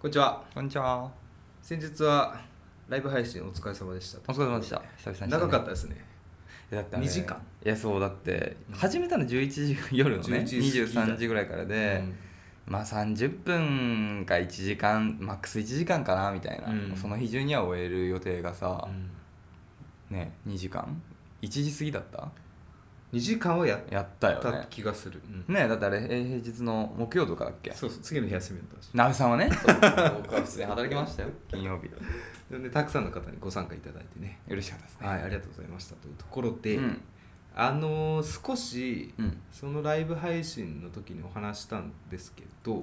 こんにちは。 こんにちは。 先日はライブ配信お疲れ様でした。 お疲れ様でした。久々にしたね。 長かったですね。 だって 2時間。 いやそうだって始めたの11時夜のね 11時 23時ぐらいからで、まあ30分か1時間マックス1時間かなみたいな、その日中には終える予定がさ、ね2時間1時過ぎだった。 2時間はやったよね。 気がする。 ねだってあれ平日の木曜とかだっけ。 そう次の日休みだったし。 なべさんはね僕は普通に働きましたよ金曜日でたくさんの方にご参加いただいてね、 嬉しかったですね。 はい、ありがとうございましたというところで、 うん、 少し、そのライブ配信の時にお話したんですけど、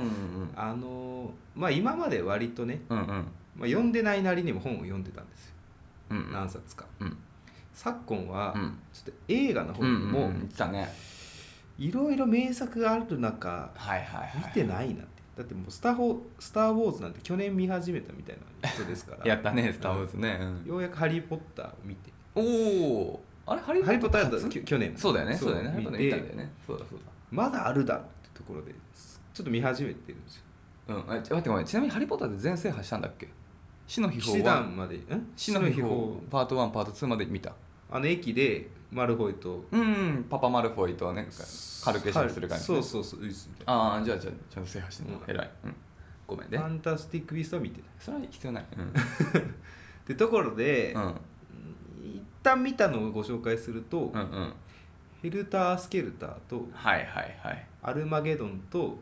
まあ今まで割とね、まあ、読んでないなりにも本を読んでたんですよ、何冊か、昨今はちょっと映画の方にもいろいろ名作がある中、見てないなって。だってもうスター・ウォーズなんて去年見始めたみたいな人ですからやったねスター・ウォーズね、 ようやくハリー・ポッターを見て、 おおあれハリー・ポッターだった去年そうだよね見たんだよね。そうだまだあるだろうってところでちょっと見始めてるんですよ。 待ってごめん、ちなみにハリー・ポッターって全制覇したんだっけ。死の秘宝騎士団まで死の秘宝パート1パート2まで見た。 駅でマルフォイとパパマルフォイとね軽消しにする感じ、 ね、そうああじゃあちゃんと制覇してるの、偉い、ごめんね。 ファンタスティック・ビーストは見てない。 それは必要ない、 ってところで、一旦見たのをご紹介すると、ヘルター・スケルターと、アルマゲドンと、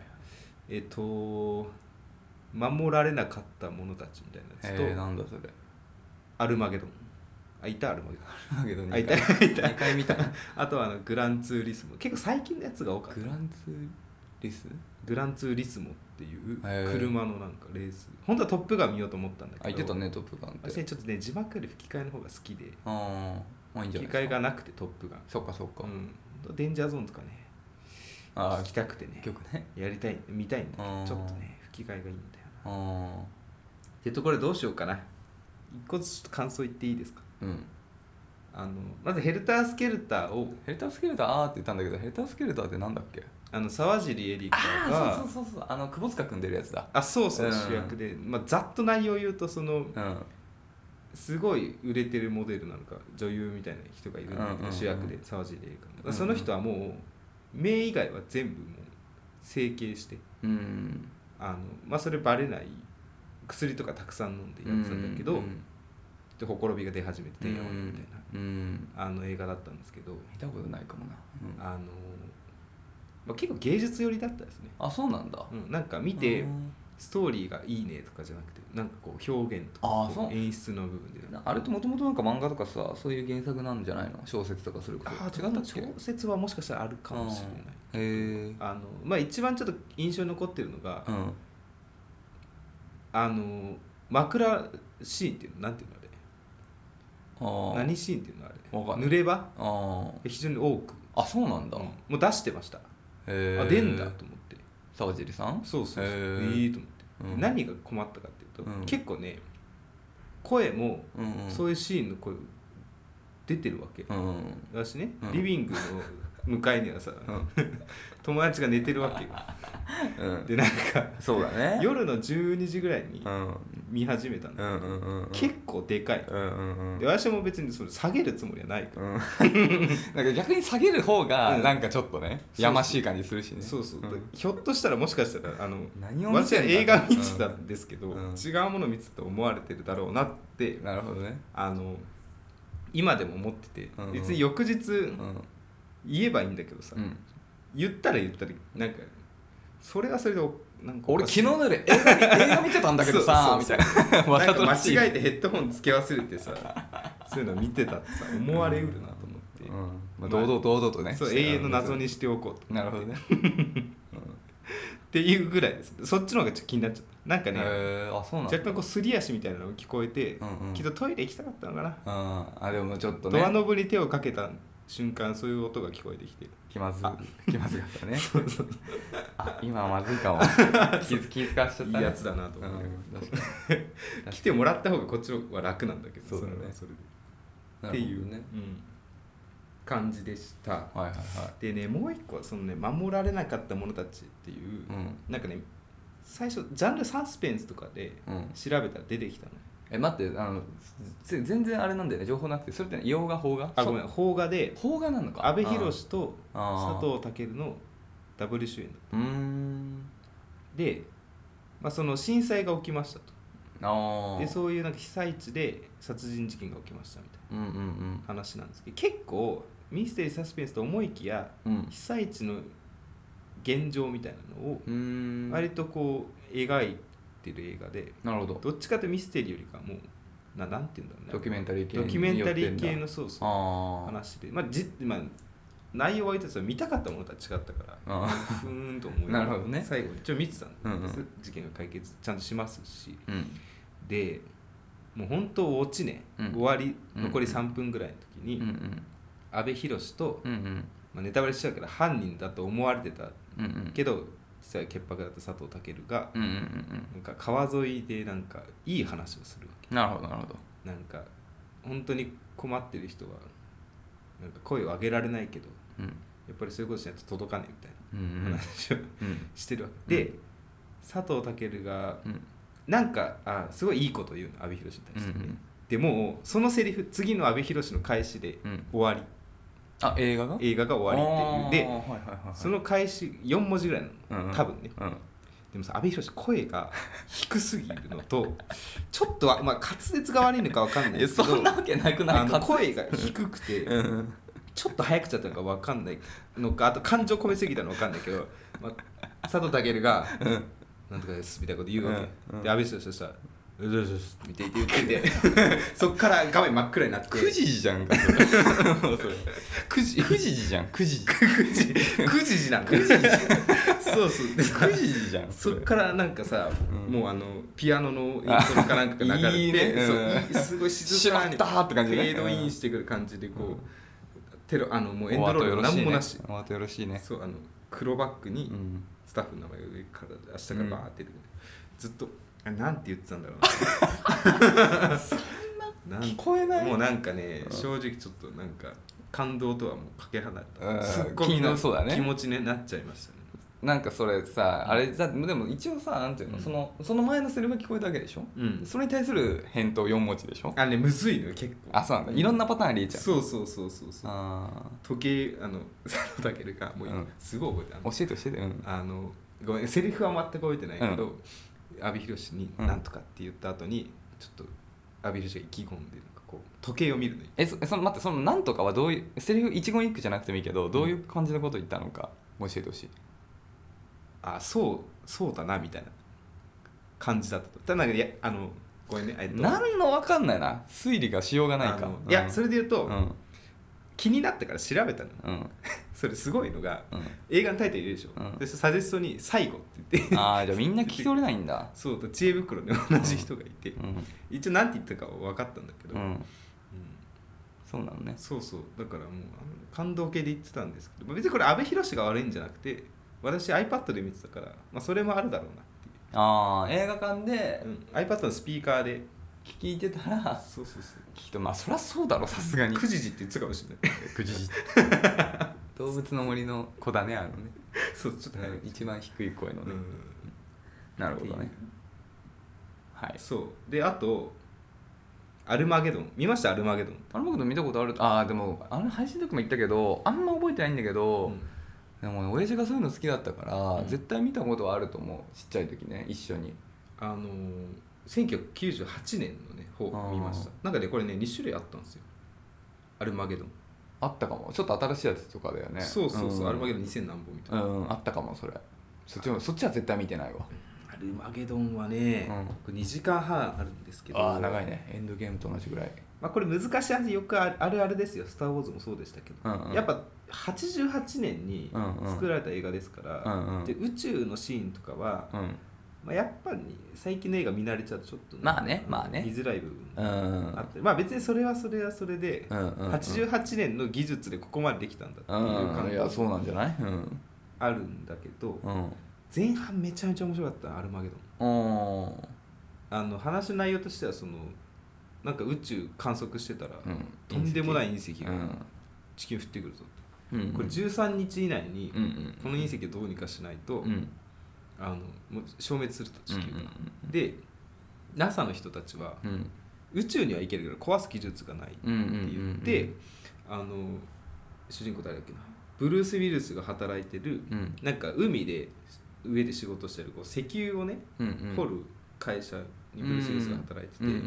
守られなかった者たちみたいなやつと、 なんだそれ。 アルマゲドン。いたアルマゲドン。 2回見た。 あとはグランツーリスモ。結構最近のやつが多かった。 グランツーリスモっていう車のなんかレース。本当はトップガン見ようと思ったんだけど。 言ってたねトップガンって。 私ちょっとね字幕より吹き替えの方が好きで。吹き替えがなくてトップガン。 そっか。 デンジャーゾーンとかね。聞きたくてね。 曲ね。 やりたい見たいんだけどちょっとね吹き替えがいいんだよな。ってところでどうしようかな。一個ずつ感想言っていいですか。まずヘルター・スケルターって言ったんだけど、ヘルター・スケルターってなんだっけ。 沢尻エリカがそう窪塚君出るやつだ。 そう、主役で、ざっと内容を言うとすごい売れてるモデルなのか女優みたいな人がいるんだけど、主役で沢尻エリカの、その人はもう目以外は全部もう整形して、それバレない薬とかたくさん飲んでやってたんだけど、でほころびが出始めててんやわんみたいな、映画だったんですけど、 見たことないかもな。 結構芸術寄りだったですね。 そうなんだ。 なんか見てストーリーがいいねとかじゃなくて、なんかこう表現とか演出の部分で、 あれってもともとなんか漫画とかさそういう原作なんじゃないの。小説とかすること違ったっけ。 小説はもしかしたらあるかもしれない。一番ちょっと印象に残ってるのが、枕シーンっていうのなんていうのあれ、何シーンっていうのあれ、濡れ場非常に多く。 そうなんだ。 もう出してました。出んだと思って。 沢尻さん。 そうと思って、何が困ったかっていうと、結構ね声もそういうシーンの声出てるわけ。私ね、リビングの向かいにはさ、友達が寝てるわけよ。でなんかそうだね、 夜の12時ぐらいに見始めたんだけど、結構でかい。で私も別にそれ下げるつもりはないから、 なんか逆に下げる方がなんかちょっとね、やましい感じするしね。 ひょっとしたらもしかしたら私は映画見てたんですけど、違うもの見てたと思われてるだろうなって、 なるほどね、 今でも思ってて、別に翌日言えばいいんだけどさ、言ったらなんかそれはそれでなんか俺昨日の夜映画見てたんだけどさみたいな、 わざと間違えてヘッドホンつけ忘れてさそういうの見てたってさ思われうるなと思って、 堂々とね、 そう永遠の謎にしておこうと。 なるほどねっていうぐらいです。そっちの方がちょっと気になっちゃった。なんかね、若干こうすり足みたいなのが聞こえて、きっとトイレ行きたかったのかな。 でもちょっとね、 ドアノブに手をかけた瞬間そういう音が聞こえてきて気まずかったね今はまずいかも気遣わしちゃった、ね、 いいやつだなと思って、来てもらった方がこっちは楽なんだけど、 そうだね、 それでっていうね、感じでした。でね、もう一個そのね、守られなかった者たちっていう、なんかね最初ジャンルサスペンスとかで調べたら出てきたの、 待って全然あれなんだよね、情報なくて。それって洋画邦画？ ごめん、邦画で邦画なのか。 阿部寛と佐藤健のダブル主演だった。で、その震災が起きましたと。でそういうなんか被災地で殺人事件が起きましたみたいな話なんですけど、結構ミステリーサスペンスと思いきや、被災地の現状みたいなのを割とこう描いてる映画で、 なるほど。 どっちかというとミステリーよりかもうなんていうんだろうね、 ドキュメンタリー系ドキュメンタリー系の話で、内容は言うと見たかったものとは違ったからふーんと思いなるほどね。 最後一応見てたんです、事件が解決ちゃんとしますし、でもう本当落ちね、終わり残り3分ぐらいの時に、阿部寛と、ネタバレしちゃうけど犯人だと思われてたけど実は潔白だった佐藤健が、なんか川沿いでなんかいい話をするわけ。 なるほどなるほど。 なんか本当に困ってる人はなんか声を上げられないけど、やっぱりそういうことしないと届かないみたいな話をしてるわけで、佐藤健がなんかすごいいいこと言うの、阿部寛に対してね。でもうそのセリフ、次の阿部寛の開始で終わり。映画が終わりっていうで、その開始4文字ぐらいなの、多分ね。でもさ、阿部寛声が低すぎるのとちょっと滑舌が悪いのか分かんないけど、 そんなわけなくない？ 声が低くてちょっと早口だったのか分かんないのか、あと感情込めすぎたのか分かんないけど、佐藤健がなんとかですみたいなこと言うわけ、で阿部寛としたらうずうずみたいな言っててそっから画面真っ暗になって、 9時じゃんかそれ9時じゃん、9時なんかそう 9時じゃん。 そっからなんかさ、もうピアノのイントロかなんかが流れていいね、 すごい静かにフェードインしてくる感じでこうもうエンドロールなんもなし、 お後よろしいね。 そう黒バッグにスタッフの名前が上から明日からバーって出てくる、ずっとなんて言ってたんだろうなそんな聞こえない。もうなんかね、正直ちょっとなんか感動とはもうかけ離れたすっごい気持ちになっちゃいましたね。 なんかそれさ、あれでも一応さ、なんていうの、その前のセリフが聞こえたわけでしょ、それに対する返答4文字でしょ。 むずいのよ結構。 そうなんだ、いろんなパターンありえちゃう。 そう時計佐藤健がもうすごい覚えてる、 教えてごめん、セリフは全く覚えてないけど、阿部寛になんとかって言った後にちょっと阿部寛が意気込んでこう時計を見るの。 待って、そのなんとかはどういうセリフ、一言一句じゃなくてもいいけど、どういう感じのこと言ったのか教えてほしい。 そうだなみたいな感じだったと。ただごめんね、 何の分かんないな、推理がしようがないか。 いや、それで言うと、気になってから調べたの、それすごいのが、映画のタイトル言うでしょ、でサジェストに最後って言ってじゃあみんな聞き取れないんだそう知恵袋で同じ人がいて、一応何て言ったかは分かったんだけど、 そうなのね。 そうだからもう感動系で言ってたんですけど、別にこれ阿部寛が悪いんじゃなくて、私 iPad で見てたから、それもあるだろうなっていう。 映画館で、 iPad のスピーカーで聞いてたら、 そうきっとそりゃそうだろ、さすがに 9時って言ってたかもしれない 9時動物の森の子だね、 そうちょっと一番低い声のね、なるほどね。はい。 そうで、あとアルマゲドン見ました？アルマゲドン見たことある。でも配信の時も言ったけど、あんま覚えてないんだけど、でも親父がそういうの好きだったから、絶対見たことはあると思う。ちっちゃい時ね、一緒に 1998年のね方見ました。なんかねこれね2種類あったんですよ、アルマゲドン。 あったかも。ちょっと新しいやつとかだよね。 そう、アルマゲドン2000何本みたいな。 あったかも。それそっちは絶対見てないわ。 アルマゲドンはね、これ2時間半あるんですけど、 長いね。エンドゲームと同じぐらい。 これ難しい話よくあるあるですよ。スター・ウォーズもそうでしたけど、やっぱ88年に作られた映画ですから、で宇宙のシーンとかは、やっぱり最近の映画見慣れちゃうとちょっとまあね見づらい部分あって、別にそれはそれで、88年の技術でここまでできたんだっていう感覚そうなんじゃない？ あるんだけど、前半めちゃめちゃ面白かった、アルマゲドン。話の内容としてはなんか宇宙観測してたら、とんでもない隕石が地球に降ってくるぞって、これ13日以内にこの隕石をどうにかしないと、 もう消滅すると地球が、 うんうんうん、 で NASA の人たちは、宇宙には行けるけど壊す技術がないって言って、 うんうんうんうん、 主人公誰だっけな、ブルース・ウィルスが働いてる、なんか海で上で仕事してるこう石油をね、掘る会社にブルース・ウィルスが働いてて、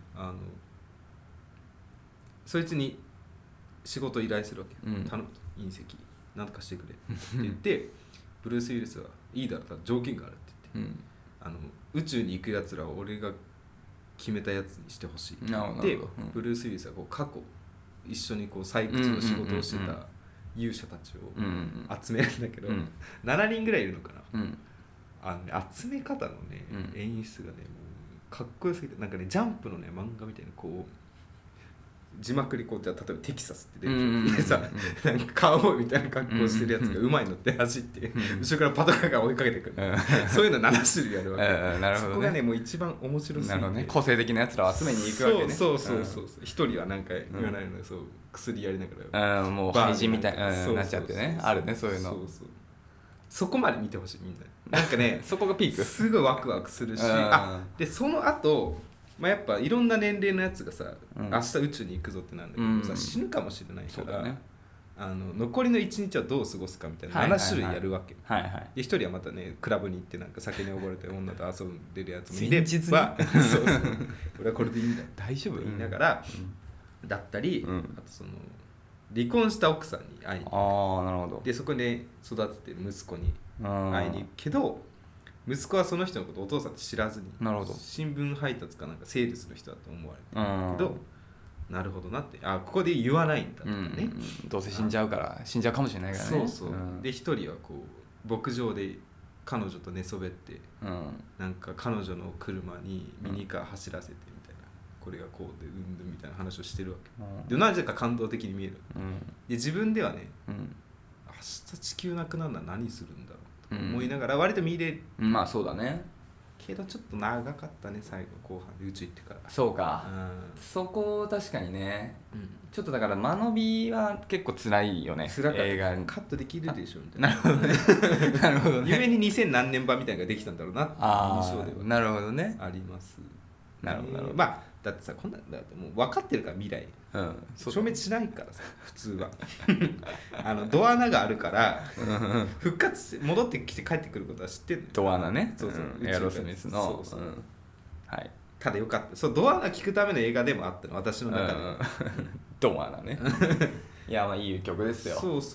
そいつに仕事を依頼するわけ、頼むと、隕石なんとかしてくれって言ってブルース・ウィルスはいいだろう、条件があるって言って、宇宙に行くやつらを俺が決めたやつにしてほしいで、ブルース・ウィルスはこう過去一緒にこう採掘の仕事をしてた勇者たちを集めるんだけど、7人ぐらいいるのかな、集め方のね、演出がねもうかっこよすぎて、なんかねジャンプのね漫画みたいなこう字幕にこうじゃあ例えばテキサスって出てきてさ、なんかカウボーイみたいな格好してるやつがうまいのって走って後ろからパトカーが追いかけてくる、そういうの7種類あるわけ、なるほどね、そこがねもう一番面白すぎて、 ね、個性的なやつらを集めに行くわけね。 そう一人はなんか言わないので、そう薬やりながらもう廃人みたいになっちゃってね、あるねそういうの。 そこまで見てほしいみんな、なんかねそこがピーク、 すごいワクワクするし、でその後まあ、やっぱいろんな年齢のやつがさ、明日宇宙に行くぞってなんだけどさ、死ぬかもしれないから、ね、残りの1日はどう過ごすかみたいな7種類やるわけ、で1人はまたねクラブに行ってなんか酒に溺れて女と遊んでるやつもいればそう俺はこれでいいんだ大丈夫言いながら、だったり、あとその離婚した奥さんに会いに行く、 なるほど、 でそこで育ててる息子に会いに行くけど、息子はその人のことをお父さんって知らずに、 なるほど、 新聞配達かなんかセールスの人だと思われてるんだけど、なるほどなって、ここで言わないんだとかね、 どうせ死んじゃうから死んじゃうかもしれないからね、 で一人はこう牧場で彼女と寝そべって、なんか彼女の車にミニカー走らせてみたいな、これがこうでうんぬんみたいな話をしてるわけ、でなぜか感動的に見える、で自分ではね、明日地球なくなるのは何するんだろう思いながら割と見れる、 まあそうだね、 けどちょっと長かったね最後後半で宇宙行ってから。 そうか、そこ確かにね、ちょっとだから間延びは結構辛いよね、映画にカットできるでしょみたいな、 なるほどねなるほどね、 夢に2000何年版みたいなのができたんだろうなって印象ではなるほどね、 あります。 なるほどなるほど、 まあだってさこんなんだってもう分かってるから未来、消滅しないからさ普通はドア穴があるから復活して戻ってきて帰ってくることは知ってる、 ドア穴ね、 エアロスミスの、はい、 ただよかった、そうドア穴聞くための映画でもあったの私の中で、 ドア穴ねいやまあいい曲ですよ、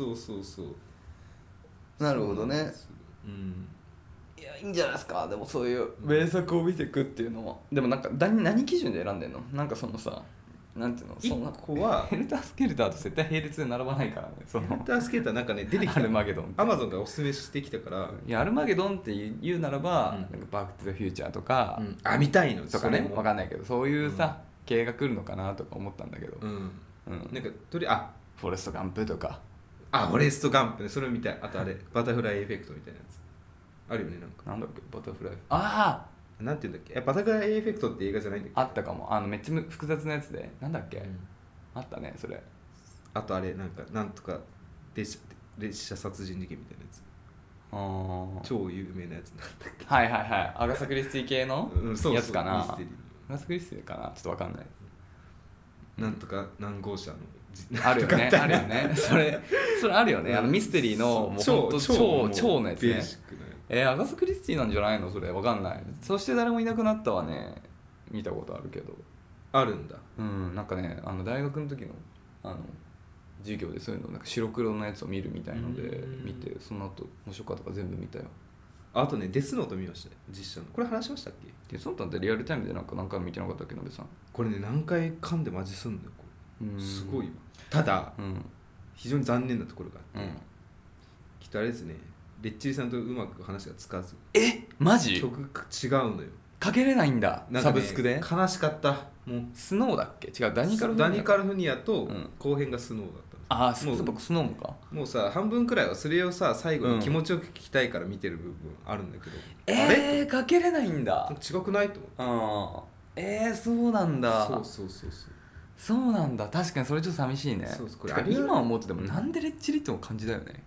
そうなるほどね、いやいいんじゃないですか。でもそういう名作を見ていくっていうのは、でもなんか何基準で選んでんの？なんかそのさ、なんていうの、そんな 1個はヘルタースケルターと絶対並列で並ばないからね。 ヘルタースケルターなんかね出てきた、 アルマゲドン、 アマゾンがおすすめしてきたから、 いやアルマゲドンって言うならば、なんかバックトゥザフューチャーとか、 見たいのとかね、わかんないけどそういうさ、系が来るのかなとか思ったんだけど、 なんかフォレストガンプとか、 フォレストガンプね、それみたい。あとあれバタフライエフェクトみたいなやつあるよね、 なんだっけ、バタフライ、 なんていうんだっけ、バタフライエフェクトって映画じゃないんだっけ、 あったかも、めっちゃ複雑なやつで、なんだっけ、あったねそれ。 あとあれなんとか列車殺人事件みたいなやつ、超有名なやつなんだっけ、 アガサ・クリスティ系のやつかな、アガサ・クリスティかな、ちょっとわかんない、 なんとか何号車のあるよねあるよねそれあるよね、ミステリーのもうほんと超のやつね、アガサ・クリスティなんじゃないのそれ、わかんない。そして誰もいなくなったはね見たことあるけど、 あるんだ、 なんかね大学の時の授業でそういうのなんか白黒のやつを見るみたいので見て、その後面白かったから全部見たよ。 あとねデスノート見ましたね、実写の。これ話しましたっけ？ デスノートってリアルタイムでなんか何回も見てなかったっけ、なべさん。 これね何回噛んでマジすんだよ、これすごいわ。ただ、非常に残念なところがあって、きっとあれですね、レッチリさんとうまく話がつかず、 マジ？ 曲違うのよ、 かけれないんだ、 なんかね、 サブスクで。 悲しかった。もうスノーだっけ？違う、ダニカルフニアと後編がスノーだったんです。 もう僕スノーもか。 もうさ半分くらいはそれをさ最後に気持ちよく聞きたいから見てる部分あるんだけど、 あれかけれないんだ。 違くないと思って。そうなんだ。そうなんだ。確かにそれちょっと寂しいね。これ今思っててもなんでレッチリっても感じだよね。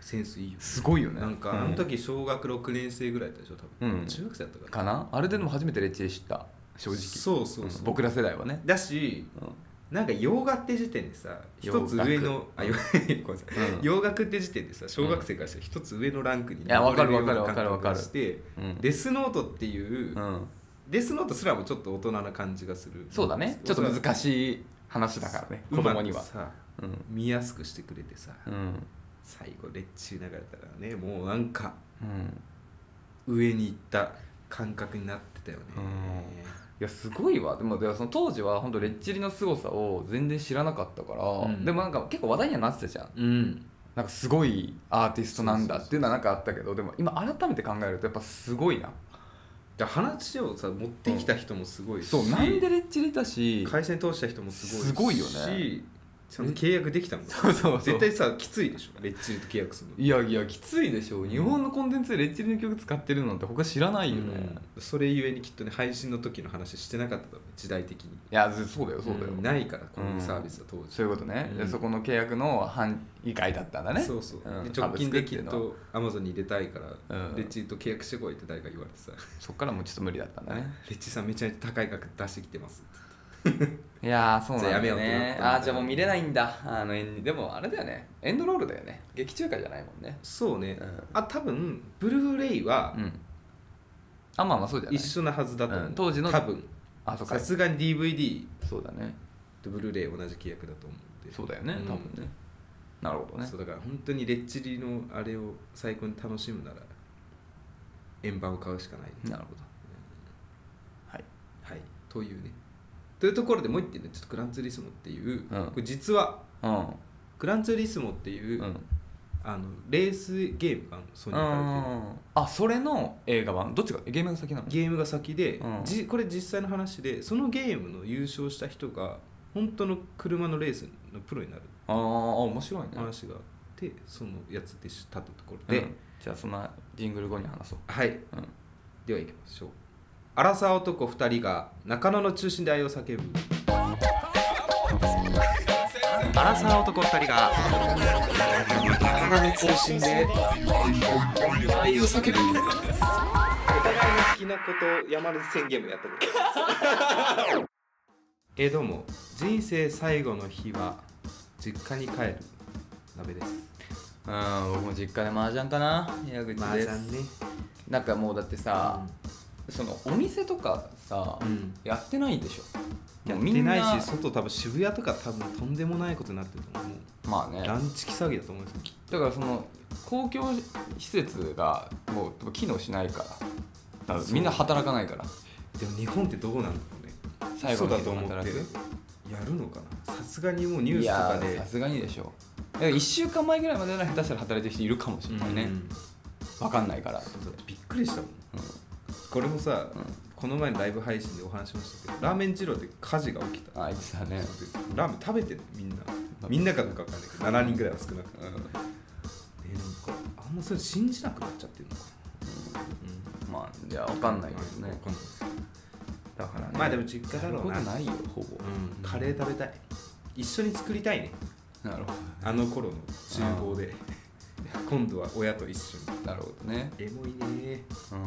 センスいいよ。 すごいよね。 なんかあの時小学6年生ぐらいだったでしょ多分、中学生だったかなあれでも初めてレッチリ知った正直。 そう、 僕ら世代はね。 だし、なんか洋画って時点でさ一つ上の洋楽って時点でさ小学生からして一つ上のランクにわかるして、デスノートっていう、デスノートすらもちょっと大人な感じがする。 そうだね、ちょっと難しい話だからね、子供にはさ、見やすくしてくれてさ、最後レッチリ流れたらね、もうなんか、上に行った感覚になってたよね。 いやすごいわ。でもその当時は本当レッチリの凄さを全然知らなかったから、でもなんか結構話題にはなってたじゃん、なんかすごいアーティストなんだっていうのはなんかあったけど、でも今改めて考えるとやっぱすごいな。 話をさ持ってきた人もすごいし、 そうなんでレッチリだし会社に通した人もすごいよね。 ちゃんと契約できたもん。 そう絶対さきついでしょレッチリと契約するの。 いやきついでしょ。日本のコンテンツでレッチリの曲使ってるなんて他知らないよね、 それゆえにきっとね配信の時の話してなかっただろう、時代的に。 いやそうだよ、 ないからこのサービスは当時、 そういうことね、でそこの契約の範囲外だったんだね。 そう、で直近できっと Amazon に入れたいから、レッチリと契約してこいって誰か言われてさ、 そっからもうちょっと無理だったんだね。 レッチリさんめちゃめちゃ高い額出してきてますいやそうなんだよね。 じゃあやめようってなった。 じゃあもう見れないんだ。でもあれだよね、エンドロールだよね、劇中歌じゃないもんね。 そうね、多分ブルーレイは、 まあそうじゃない、 一緒なはずだと思う、 当時の多分。さすがに DVD そうだねとブルーレイ同じ契約だと思うんで。 そうだよね、多分ね。なるほどね。 そうだから本当にレッチリのあれを最高に楽しむなら円盤を買うしかない。 なるほど、はいというね。というところでもう一点ね、ちょっとグランツーリスモっていう、これ実は、グランツーリスモっていう、レースゲームがソニーから出てる。 それの映画版どっちがゲームが先なの？ ゲームが先で、これ実際の話で、そのゲームの優勝した人が本当の車のレースのプロになる。 面白いね。 話があって、そのやつでしたところで、 じゃあそんなジングル後に話そう。 はい、では行きましょう。アラサー男2人が中野の中心で愛を叫ぶ。アラサー男2人が中野の中心で愛を叫ぶ。お互いの好きなこと山根宣言もやったことですどうも、人生最後の日は実家に帰る鍋です。 僕も実家で麻雀かな。矢口です。 麻雀ね。 なんかもうだってさ、そのお店とかさ、やってないでしょ。 やってないし、外多分渋谷とか多分とんでもないことになってると思う。 まあね、 ランチ詐欺だと思うんですよ。 だからその公共施設がもう機能しないから、みんな働かないから。 でも日本ってどうなんだろうね。 最後だと思ってやるのかな。さすがにもうニュースとかで。 さすがにでしょ。1週間前ぐらいまでなら下手したら働いてる人いるかもしれないね。分かんないから。 びっくりしたもん。これもさ、この前のライブ配信でお話しましたけど、ラーメン二郎で火事が起きた。 あいつだね。 ラーメン食べてるみんなかどうか分かんないけど、7人ぐらいは少なくて、なんかあんまそれ信じなくなっちゃってるのかな。 まあいや分かんないけどね。 だからね、まあでも実家だろうな。 やることないよほぼ。 カレー食べたい。一緒に作りたいね。 なるほど。 あの頃の厨房で今度は親と一緒に。 なるほどね。 エモいね。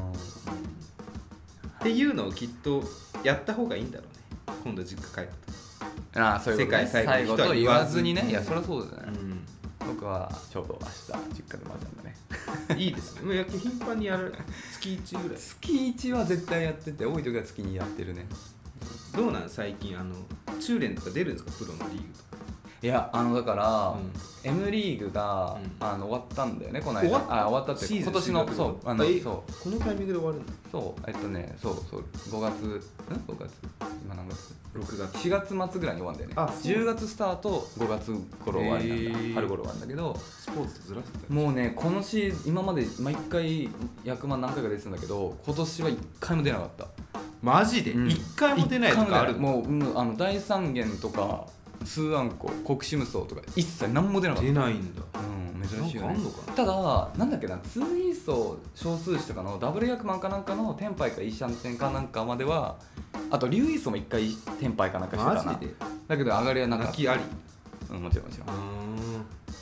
っていうのをきっとやった方がいいんだろうね。今度実家帰ったと。 そういうことね。 世界最後と言わずにね。いやそりゃそうだね。僕はちょうど明日実家で麻雀だね。 いいですね。野球頻繁にやる。月1ぐらい。 月1は絶対やってて、多い時は月2やってるね。 どうなん最近中連とか出るんですか、プロのリーグとか。 いやだから、M リーグが、終わったんだよねこの間。終わったって今年のそうこのタイミングで終わるの。 そうそう5月今何月 ？6月 4月末ぐらいに終わるんだよね。10月スタート、5月頃終わりなんだ。春頃終わるんだけど、 スポーツとずらすんだよ。 もうねこのシーズン今まで毎回役満何回か出てたんだけど、今年は1回も出なかった。 マジで1回も出ないとかある？ もう大三元とかスアンコ、国士無双とか一切何も出なかった。 出ないんだ。 珍しいよね。 なんかあんのかな。 ただなんだっけな、2位層少数種とかのダブル役満かなんかの天杯かイーシャンテンかなんかまでは、あと竜位層も1回天杯かなんかしてたな。 マジで。 だけど上がりはなんか泣きあり。 もちろん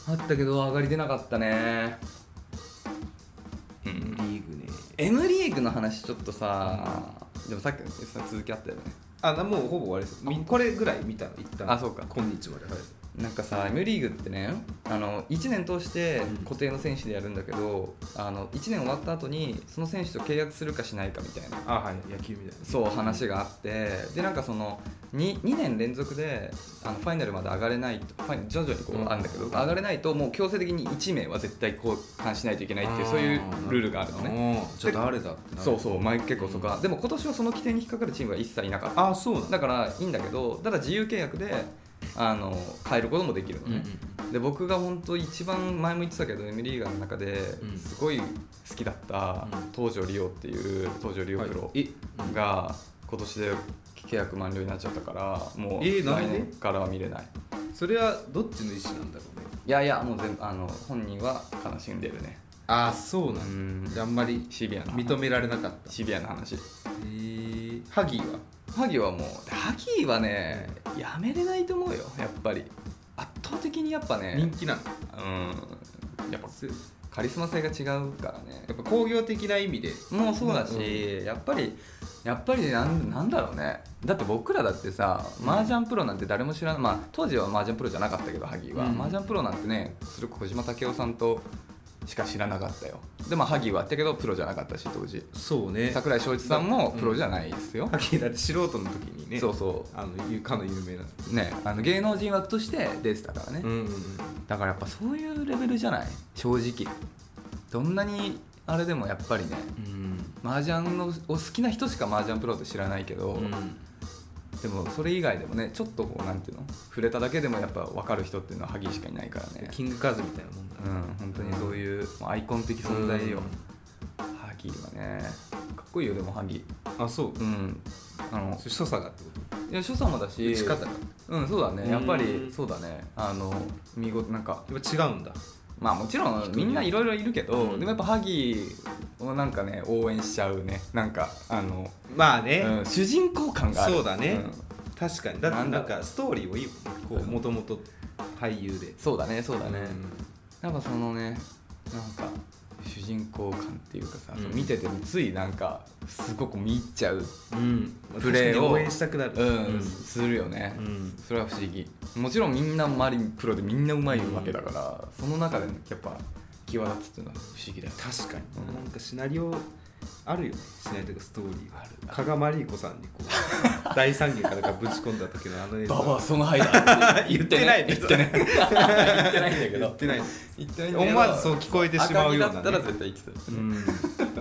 あったけど上がり出なかったね。 リーグね。 M リーグの話ちょっとさ、でもさっきの続きあったよね。 もうほぼ終わりです。これぐらい見たの一旦。 そうか。 今日まで。はい。 なんかさ M リーグってね、1年通して固定の選手でやるんだけど、1年終わった後にその選手と契約するかしないかみたいな、 はい、野球みたいなそう話があって、でなんかその 2年連続でファイナルまで上がれないと、徐々にこうあるんだけど、上がれないともう強制的に1名は絶対交換しないといけないっていう、そういうルールがあるのね。 じゃあ誰だってなる。 そう結構そこは、でも今年はその規定に引っかかるチームは一切いなかった。 そうなんだからいいんだけど、ただ自由契約で変えることもできるのね、で僕が本当一番前も言ってたけど M リーガーの中ですごい好きだった東條理央っていう東條理央プロが今年で契約満了になっちゃったから、もう来年からは見れない。 それはどっちの意思なんだろうね。 いやもう全部本人は悲しんでるね。 そうなんだ。あんまりシビアな認められなかった。 シビアな話。 ハギーはねやめれないと思うよ。やっぱり圧倒的にやっぱね人気なの。 やっぱカリスマ性が違うからね。 やっぱ工業的な意味でもうそうだし、やっぱりなんだろうね。だって僕らだってさ、麻雀プロなんて誰も知らない、当時は麻雀プロじゃなかったけど、ハギーは、麻雀プロなんてね、それこそ小島武夫さんとしか知らなかったよ。でハギーはあったけどプロじゃなかったし、当時。 そうね。 櫻井翔一さんもプロじゃないですよ。 ハギーだって素人の時にね。かの有名なね、芸能人枠として出てたからね。だからやっぱそういうレベルじゃない、正直。どんなにあれでもやっぱりね、麻雀のお好きな人しか麻雀プロって知らないけど、でもそれ以外でもね、ちょっとこうなんていうの、触れただけでもやっぱ分かる人っていうのはハギーしかいないからね。 キングカズみたいなもんだ。 本当にそういうアイコン的存在よ。ハギーはねかっこいいよ。でもハギーそう所作がってこと。 いや所作もだし、 打ち方がそうだね。やっぱりそうだね。見事なんかやっぱ違うんだ。 もちろんみんないろいろいるけど、でもやっぱハギーをなんかね応援しちゃうね。なんか主人公感がある。 そうだね、確かに。だってなんかストーリーもいいもともと俳優で。 そうだねやっぱそのね、なんか主人公感っていうかさ、見ててもついなんかすごく見入っちゃうプレーを応援したくなる。 するよね。それは不思議。もちろんみんなマリンプロでみんなうまいわけだから、その中でやっぱ際立つっていうのは不思議だよ。 確かに、なんかシナリオあるよね。シナリオというかストーリーがある。加賀まりこさんにこう大三元からぶち込んだ時の映像。 ババアその間言ってない言ってないんだけど、 言ってない思わずそう聞こえてしまうような、 赤木だったら絶対生きてた。 いいよね。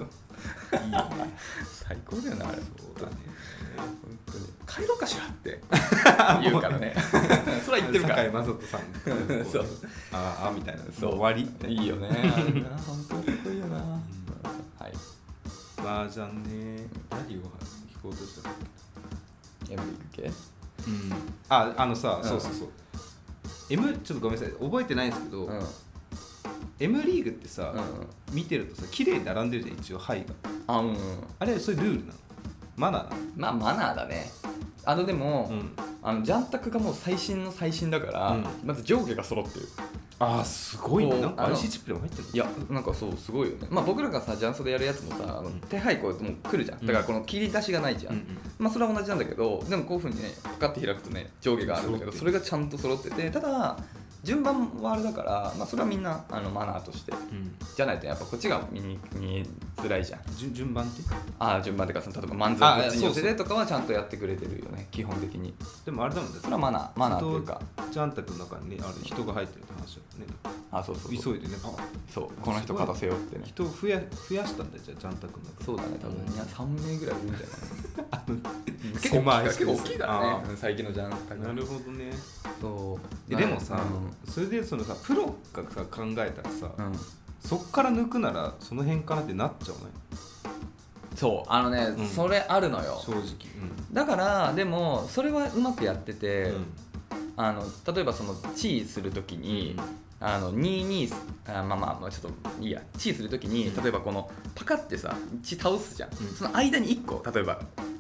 最高だよなあれ。 そうだね。 本当に帰ろうかしらって言うからね。それは言ってるから。 堺雅人さん。 そう。 みたいな。 そう終わり。 いいよね。本当にかっこいいよな。はい。 麻雀ね。何を聞こうとしたっけ。M リーグ系？ そう。ちょっとごめんなさい。覚えてないんですけど、M リーグってさ、見てるとさ、綺麗に並んでるじゃん、一応牌が。あれそういうルールなの？マナーなの？ マナーだね。でも、ジャンタクがもう最新の最新だから、まず上下が揃ってる。 すごいね。なんか IC チップでも入ってるの？ いや、なんかそうすごいよね。僕らがさジャンソでやるやつもさ、手配こうもう来るじゃん。だからこの切り出しがないじゃん。それは同じなんだけど、でもこういう風にねパカッて開くとね上下があるんだけど、それがちゃんと揃ってて、ただ順番はあれだから、それはみんなマナーとして、じゃないとやっぱこっちが見えづらいじゃん。 順番って？ 順番ってか、例えば満足こっちに寄せてとかはちゃんとやってくれてるよね、基本的に。 でもあれだもんね。 それはマナーっていうか。 ジャンタクの中にね、人が入ってるって話だよね。 そう急いでね。 そう、この人勝たせようってね。 人を増やしたんだよ、じゃあジャンタクの中。 そうだね、多分3名ぐらいいるんじゃない結構大きいからね、最近のジャンタク。 なるほどね。 そうでもさ、それでそのさプロがさ考えたらさ、そっから抜くならその辺かなってなっちゃうね。 そうそれあるのよ、 正直。 だからでもそれはうまくやってて、例えばその地位するときに、2-2ちょっといいや、地位するときに例えばこのパカってさ地倒すじゃん、その間に1個例えば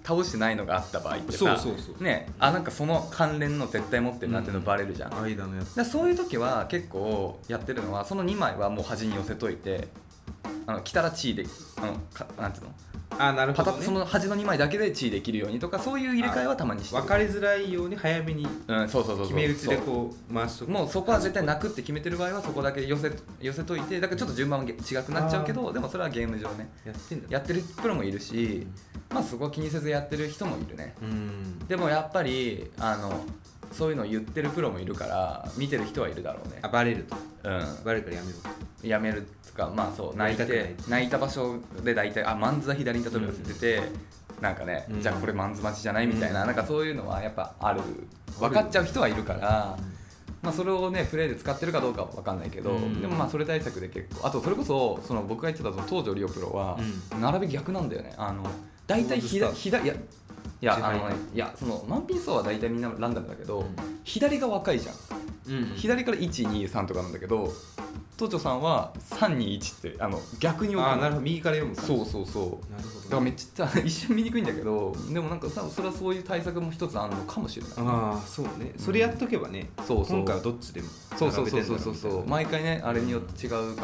倒してないのがあった場合ってさ、 そうね、なんかその関連の絶対持ってるなっていうのバレるじゃん、 間のやつだそういう時は結構やってるのはその2枚はもう端に寄せといて来たらチーでなんていうのなるほど、ね、 その端の2枚だけでチーできるようにとかそういう入れ替えはたまにしてる。 分かりづらいように早めに決め打ちでこう回しとく。 もうそこは絶対泣くって決めてる場合はそこだけ寄せといて、だからちょっと順番は違くなっちゃうけど、でもそれはゲーム上ねやってるプロもいるし、まあそこは気にせずやってる人もいるね。でもやっぱりそういうのを言ってるプロもいるから見てる人はいるだろうね。 バレると、バレるからやめるとか、まあそう泣いた場所で大体マンズは左に例えば寄せてて、なんかね、じゃあこれマンズ待ちじゃないみたいな、なんかそういうのはやっぱある、分かっちゃう人はいるから、まあそれをねプレイで使ってるかどうかは分かんないけど、でもまあそれ対策で結構、あとそれこそ僕が言ってた東條リオプロは並び逆なんだよね。大体いやそのマンピーソーは大体みんなランダムだけど、左が若いじゃん、左から123とかなんだけど、東條さんは321って逆に置く。 なるほど、右から読むか。 そうなるほど、だからめっちゃ一瞬見にくいんだけど、でもなんかそれはそういう対策も一つあるのかもしれない。 そうね、それやっとけばね、今回はどっちでもそう毎回ねあれによって違うから、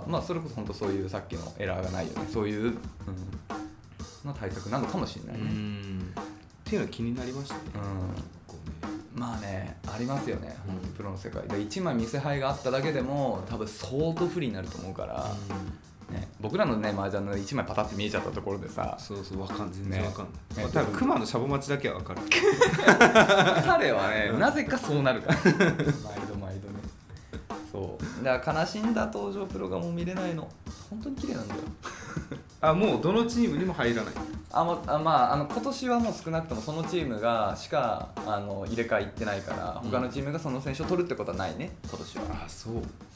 まあそれこそ本当そういうさっきのエラーがないよね、そういうの対策なのかもしれないね。 っていうのは気になりましたね。 まあね、ありますよね、プロの世界で1枚見せ牌があっただけでも多分相当不利になると思うから、僕らのね麻雀の1枚パタって見えちゃったところでさ、 全然わかんない。多分熊のシャボ待ちだけはわかる。 彼はねなぜかそうなるから毎度ね。そうだから悲しんだ登場プロがもう見れないの、本当に綺麗なんだよ。 もうどのチームにも入らない。 まあ今年はもう少なくともそのチームがしか入れ替え行ってないから、他のチームがその選手を取るってことはないね今年は。そう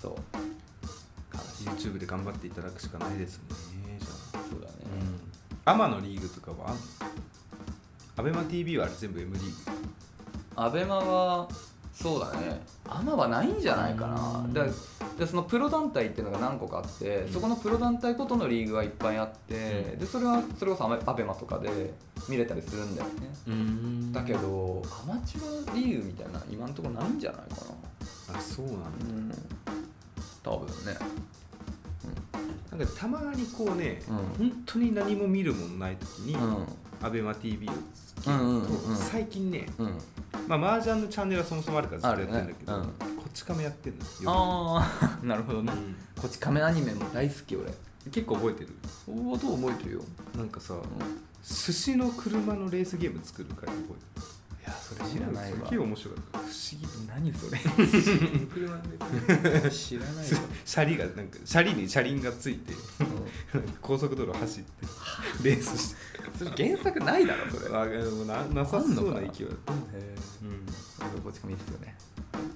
YouTube で頑張っていただくしかないですね。じゃあそうだね。 アマのリーグとかはアベマ TV はあれ全部 M リーグ。 アベマはそうだね、アマはないんじゃないかな。でそのプロ団体っていうのが何個かあって、そこのプロ団体ごとのリーグはいっぱいあって、でそれこそアベマとかで見れたりするんだよね。だけどアマチュアリーグみたいな今のところないんじゃないかな。 そうなんだ。 多分ね。 なんかたまにこうね、本当に何も見るもんない時に、アベマ TV をつけると、最近ね、麻雀のチャンネルはそもそもあるからずっとやってるんだけど、こっち亀やってんの。 なるほどね。こっち亀アニメも大好き俺。 結構覚えてる。 どう覚えてるよ。 なんかさ、寿司の車のレースゲーム作るから覚えてる。 いやそれ知らないわ。 すげえ面白かった。不思議。 何それ。 車の知らないわ。シャリがなんか車輪がついて、高速道路走ってレースして。 それ原作ないだろそれ。 なさそうな勢い。 こっちもいいっすよね。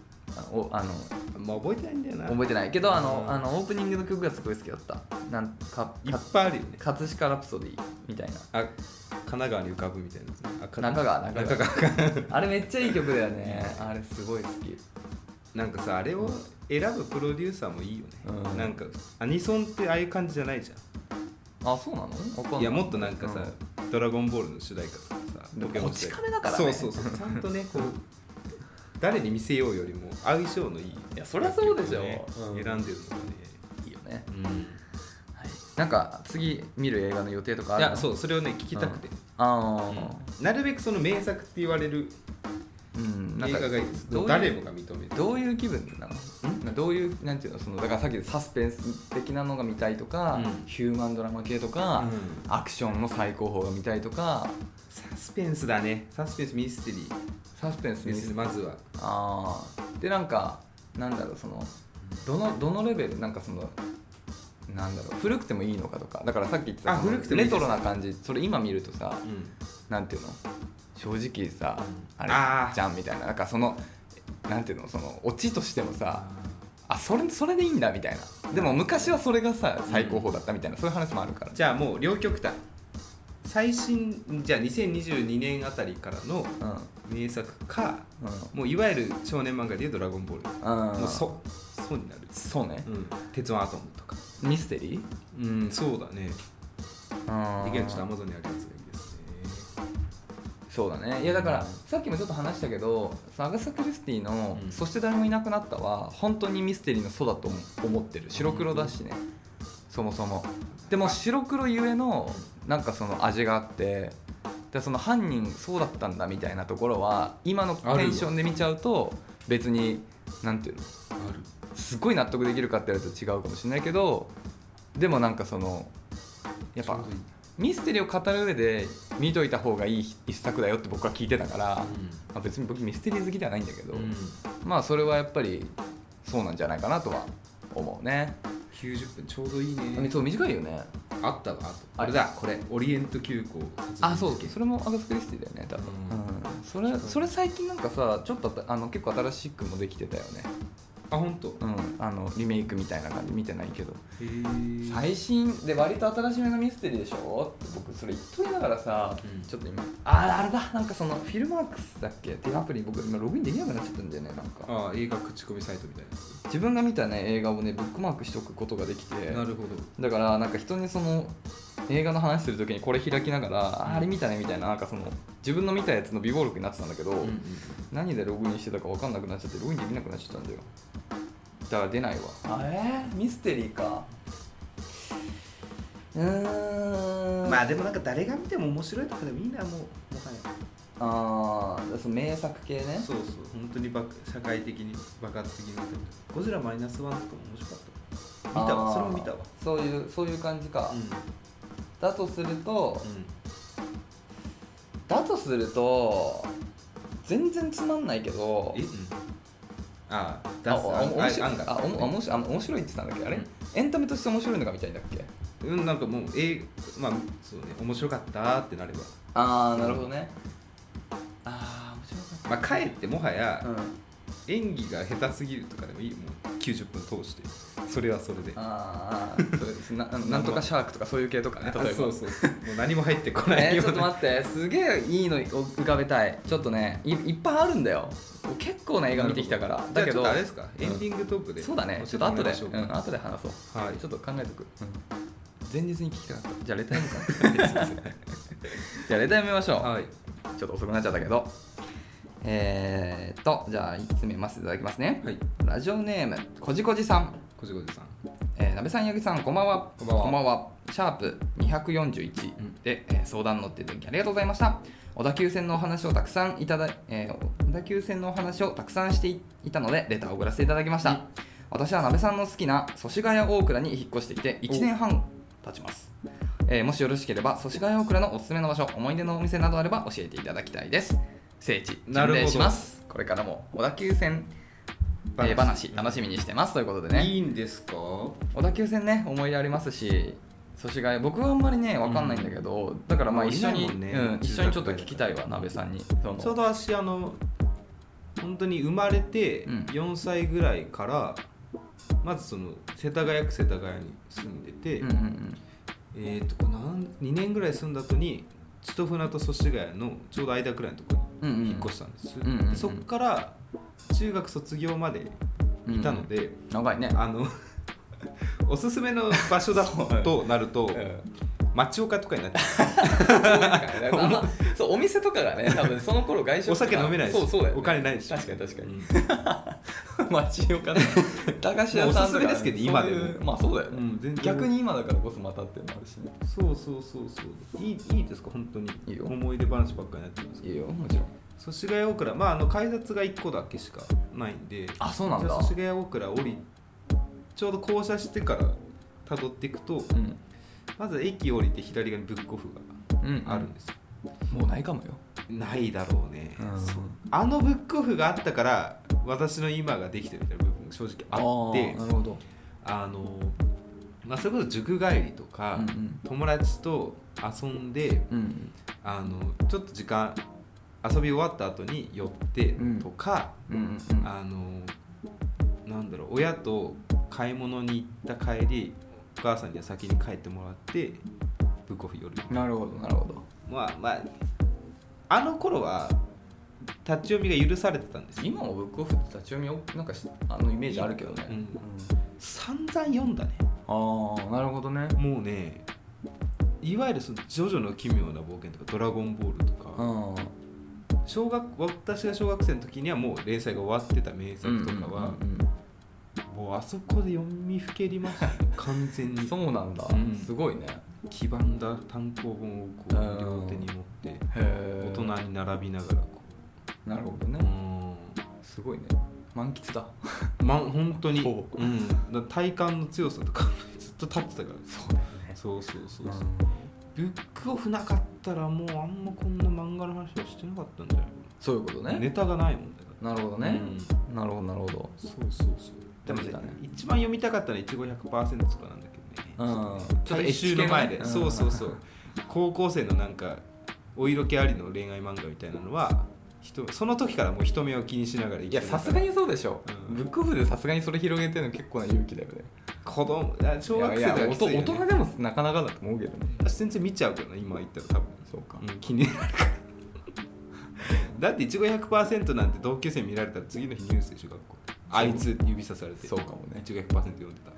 覚えてないんだよな。 覚えてないけどオープニングの曲がすごい好きだった。なんかいっぱいあるよね。 葛飾ラプソディみたいな。 神奈川に浮かぶみたいなやつ。 中川あれめっちゃいい曲だよね。あれすごい好き。 なんかさ、あれを選ぶプロデューサーもいいよね。なんかアニソンってああいう感じじゃないじゃん。 そうなの？ いやもっとなんかさ、ドラゴンボールの主題歌とかさ、 ポケモン主題歌。こっち亀だからね。そうちゃんとねこう誰に見せようよりも相性のいい。 いやそりゃそうでしょ。 選んでるのがねいいよね。なんか次見る映画の予定とかあるの？ いやそれをね聞きたくて。なるべくその名作って言われる映画がいいです。誰もが認める。 どういう気分なの？どういうなんていうのだからさっきサスペンス的なのが見たいとか、ヒューマンドラマ系とか、アクションの最高峰が見たいとか。 サスペンスだね。サスペンスミステリー。 サスペンスミステリーまずは。 でなんかなんだろうどのレベルなんかなんだろう古くてもいいのかとか。だからさっき言ってたレトロな感じ。それ今見るとさ、なんていうの正直さ、あれじゃんみたいな。なんかなんていうのオチとしてもさ、それでいいんだみたいな。でも昔はそれがさ最高峰だったみたいな、そういう話もあるから。 じゃあもう両極端。最新じゃあ2022年あたりからの名作か、もういわゆる少年漫画でいうドラゴンボール。もうそうになる。 そうね。 鉄腕アトムとか。 ミステリー？ そうだね。できるちょっと Amazon にあるやつがいいですね。 そうだね。いやだからさっきもちょっと話したけど、アガサ・クリスティの「そして誰もいなくなった」は本当にミステリーの「ソ」だと思ってる。白黒だしね、そもそも。でも白黒ゆえのなんかその味があって、でその犯人そうだったんだみたいなところは今のテンションで見ちゃうと別になんていうの、すごい納得できるかって言われると違うかもしれないけど、でもなんかそのやっぱミステリーを語る上で見といた方がいい一作だよって僕は聞いてたから、まあ、別に僕ミステリー好きではないんだけど、まあそれはやっぱりそうなんじゃないかなとは思うね。 90分ちょうどいいね。 そう短いよね。 あったわ。あれだ、これオリエント急行殺人事件。 あ、そう、それもアガス・クリスティだよね多分。それ最近なんかさ、ちょっと結構新しくもできてたよね。 あ、本当。 リメイクみたいな感じ見てないけど、最新で割と新しめのミステリーでしょって僕それ言っときながらさ、ちょっと今あれだ、なんかそのフィルマークスだっけっていうアプリ僕今ログインできなくなっちゃったんだよね。なんか映画口コミサイトみたいな。 自分が見たね映画をねブックマークしておくことができて、 なるほど。 だからなんか人にその映画の話するときにこれ開きながら、あれ見たねみたいな、なんかその自分の見たやつの備忘録になってたんだけど、何でログインしてたか分かんなくなっちゃってログインできなくなっちゃったんだよ。だから出ないわ。ミステリーか。 まあでもなんか誰が見ても面白いとかでもいいな、もはや。その名作系ね。 そう本当に社会的に爆発的に見た。ゴジラマイナスワンとかも面白かった。見たわ、それも見たわ。 そういう感じか。だとすると、全然つまんないけど。面白いって言ってたんだっけあれ、エンタメとして面白いのが見たいんだっけ。 なんかもうまあそうね、面白かったってなれば。 なるほどね。面白かった。 まあかえってもはや演技が下手すぎるとかでもいい、もう90分通してそれはそれで。 なんとかシャークとかそういう系とかね。例えばそうもう何も入ってこないよ。 ちょっと待って、すげえいいの浮かべたい。ちょっとね いっぱいあるんだよ。結構な映画見てきたから。だけどあれですか、エンディングトークで。 そうだね、ちょっと後で話そう。はい、ちょっと考えとく。前日に聞きたかった。じゃあレター読むか。じゃあレター読みましょう。はい、ちょっと遅くなっちゃったけど。じゃあ1つ目読ませていただきますね。はい、ラジオネームこじこじさん。なべさん、八木さん、こんばんは。こんばんは。シャープ241で、相談乗っていただきありがとうございました。小田急線のお話をたくさんしていたのでレターを送らせていただきました。私はなべさんの好きな祖師ヶ谷大倉に引っ越してきて1年半経ちます。もしよろしければ祖師ヶ谷大倉のおすすめの場所、思い出のお店などあれば教えていただきたいです。聖地巡礼します。これからも小田急線話楽しみにしてますということでね。 いいんですか。 小田急線ね、思い出ありますし、祖師ヶ谷僕はあんまりね分かんないんだけど、だからまあ一緒にちょっと聞きたいわ、なべさんに。ちょうど私本当に生まれて4歳ぐらいから、まずその世田谷区世田谷に住んでて、2年ぐらい住んだ後に千と船と祖師ヶ谷のちょうど間くらいのところに引っ越したんです。でそこから中学卒業までいたので、 長いね。 おすすめの場所だとなると町岡とかになっちゃう。そう、お店とかがね、多分その頃外食お酒飲めないし、 そうだよね、 お金ないし。 確かに町岡ね、駄菓子屋さんとか、 おすすめですけど今でもまあそうだよね、逆に今だからこそまたっていうのあるしね。 そういいですか、本当に。いいよ、思い出話ばっかりになってますけど。 いいよ、もちろん。 祖師ヶ谷大倉、改札が1個だけしかないんで。 あ、そうなんだ。 祖師ヶ谷大倉降り、ちょうど降車してから辿っていくと、まず駅降りて左側にブックオフがあるんですよ。 もうないかもよ。 ないだろうね。あのブックオフがあったから私の今ができてるみたいな部分が正直あって、 なるほど。 それこそ塾帰りとか、友達と遊んで、ちょっと時間遊び終わった後に寄ってとか、なんだろう、親と買い物に行った帰りお母さんには先に帰ってもらってブックオフ寄る。 なるほど。 あの頃は立ち読みが許されてたんですよ。 今もブックオフって立ち読みなんかイメージあるけどね。 散々読んだね。 なるほどね。 もうね、いわゆるそのジョジョの奇妙な冒険とかドラゴンボールとか、 私が小学生の時にはもう連載が終わってた名作とかは、もうあそこで読みふけりましたね完全に。 そうなんだ、すごいね。 黄ばんだ単行本をこう両手に持って大人に並びながらこう。なるほどね。すごいね、満喫だ。 本当に、だ体感の強さとかずっと立ってたから。 そうだよね。 そう、ブックオフなかったらもうあんまこんな漫画の話はしてなかったんじゃないかな。 そういうことね。 ネタがないもんだから。 なるほどね、なるほど。そうでもね、一番読みたかったのは15100%とかなんだけどね、ちょっと一周の前で、そう高校生のなんかお色気ありの恋愛漫画みたいなのはその時からもう人目を気にしながら生きてる。 いやさすがにそうでしょ、ブックオフでさすがにそれ広げてるの結構な勇気だよね。 小学生とかきついよね。 大人でもなかなかだと思うけどね。 全然見ちゃうけどね、今言ったら多分。 そうか、 気になるからだって15100%なんて同級生見られたら次の日ニュースでしょ、学校あいつ指さされて。 そうかもね、 15100%読んでた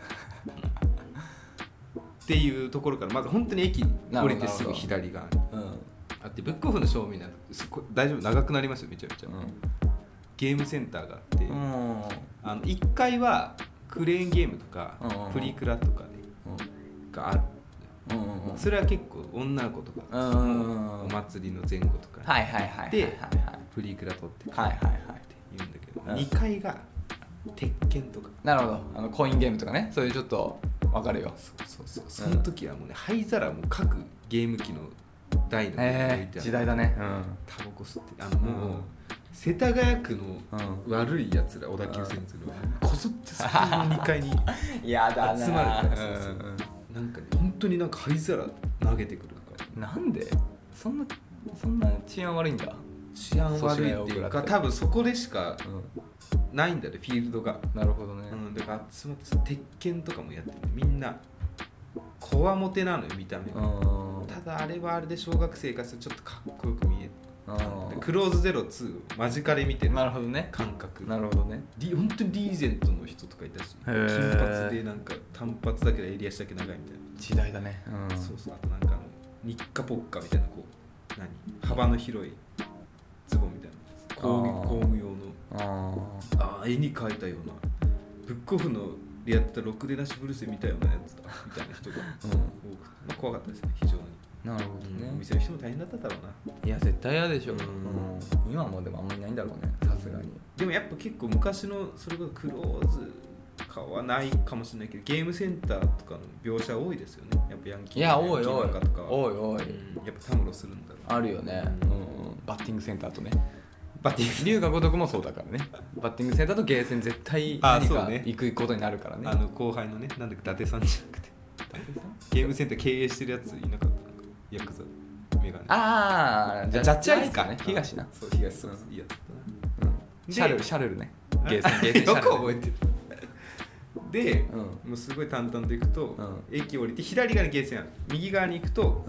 っていうところからまず本当に駅降りてすぐ左側にあって、ブックオフの正面なんて大丈夫、長くなりますよめちゃめちゃ、ゲームセンターがあって、1階はクレーンゲームとかプリクラとか、ねがある。それは結構女の子とかお祭りの前後とかでプリクラ撮ってって言うんだけど、2階が鉄拳とか。 なるほど、コインゲームとかね、そういうちょっと分かるよ。 その時はもうね、灰皿も各ゲーム機の台の上に置いてある、 時代だね。 タバコ吸ってもう世田谷区の悪いやつら、小田急線通のこぞってそこの2階にやだな集まるからなんかね、本当になんか灰皿投げてくるから。なんでそんな治安悪いんだ。 治安悪いっていうか、多分そこでしかないんだね、フィールドが。 なるほどね。 だから集まってさ、鉄拳とかもやってる、みんなこわもてなのよ見た目が。ただあれはあれで小学生からするとちょっとかっこよく見える。クローズゼロ2を間近で見てる感覚。 なるほどね。 本当にリーゼントの人とかいたし、金髪でなんか単発だけど襟足だけ長いみたいな時代だね。 そう、あとなんか日課ポッカみたいな、こう幅の広いズボンみたいな工具用の絵に描いたような、ブックオフのでやったろくでなしブルースみたいなやつだみたいな人が多くて、怖かったですね非常に。 なるほどね。 お店の人も大変だっただろうな。 いや絶対嫌でしょ。今もでもあんまりないんだろうね、さすがに。 でもやっぱ結構昔のそれこそクローズかはないかもしれないけど、ゲームセンターとかの描写多いですよね、やっぱヤンキー漫画とか。 おいやっぱたむろするんだろう。 あるよね。バッティングセンターとね。 バッティング龍が如くもそうだからね。バッティングセンターとゲーセン絶対何か行くことになるからね。 後輩のね、なんだっけ伊達さんじゃなくてゲームセンター経営してるやついなかった、なんかヤクザメガネ。 ジャッジアイズかね。東な。 そう、東、そういいやつだな。シャルルね。ゲーセンよく覚えてる。で、もうすごい淡々と行くと、駅降りて左側にゲーセンある、右側に行くと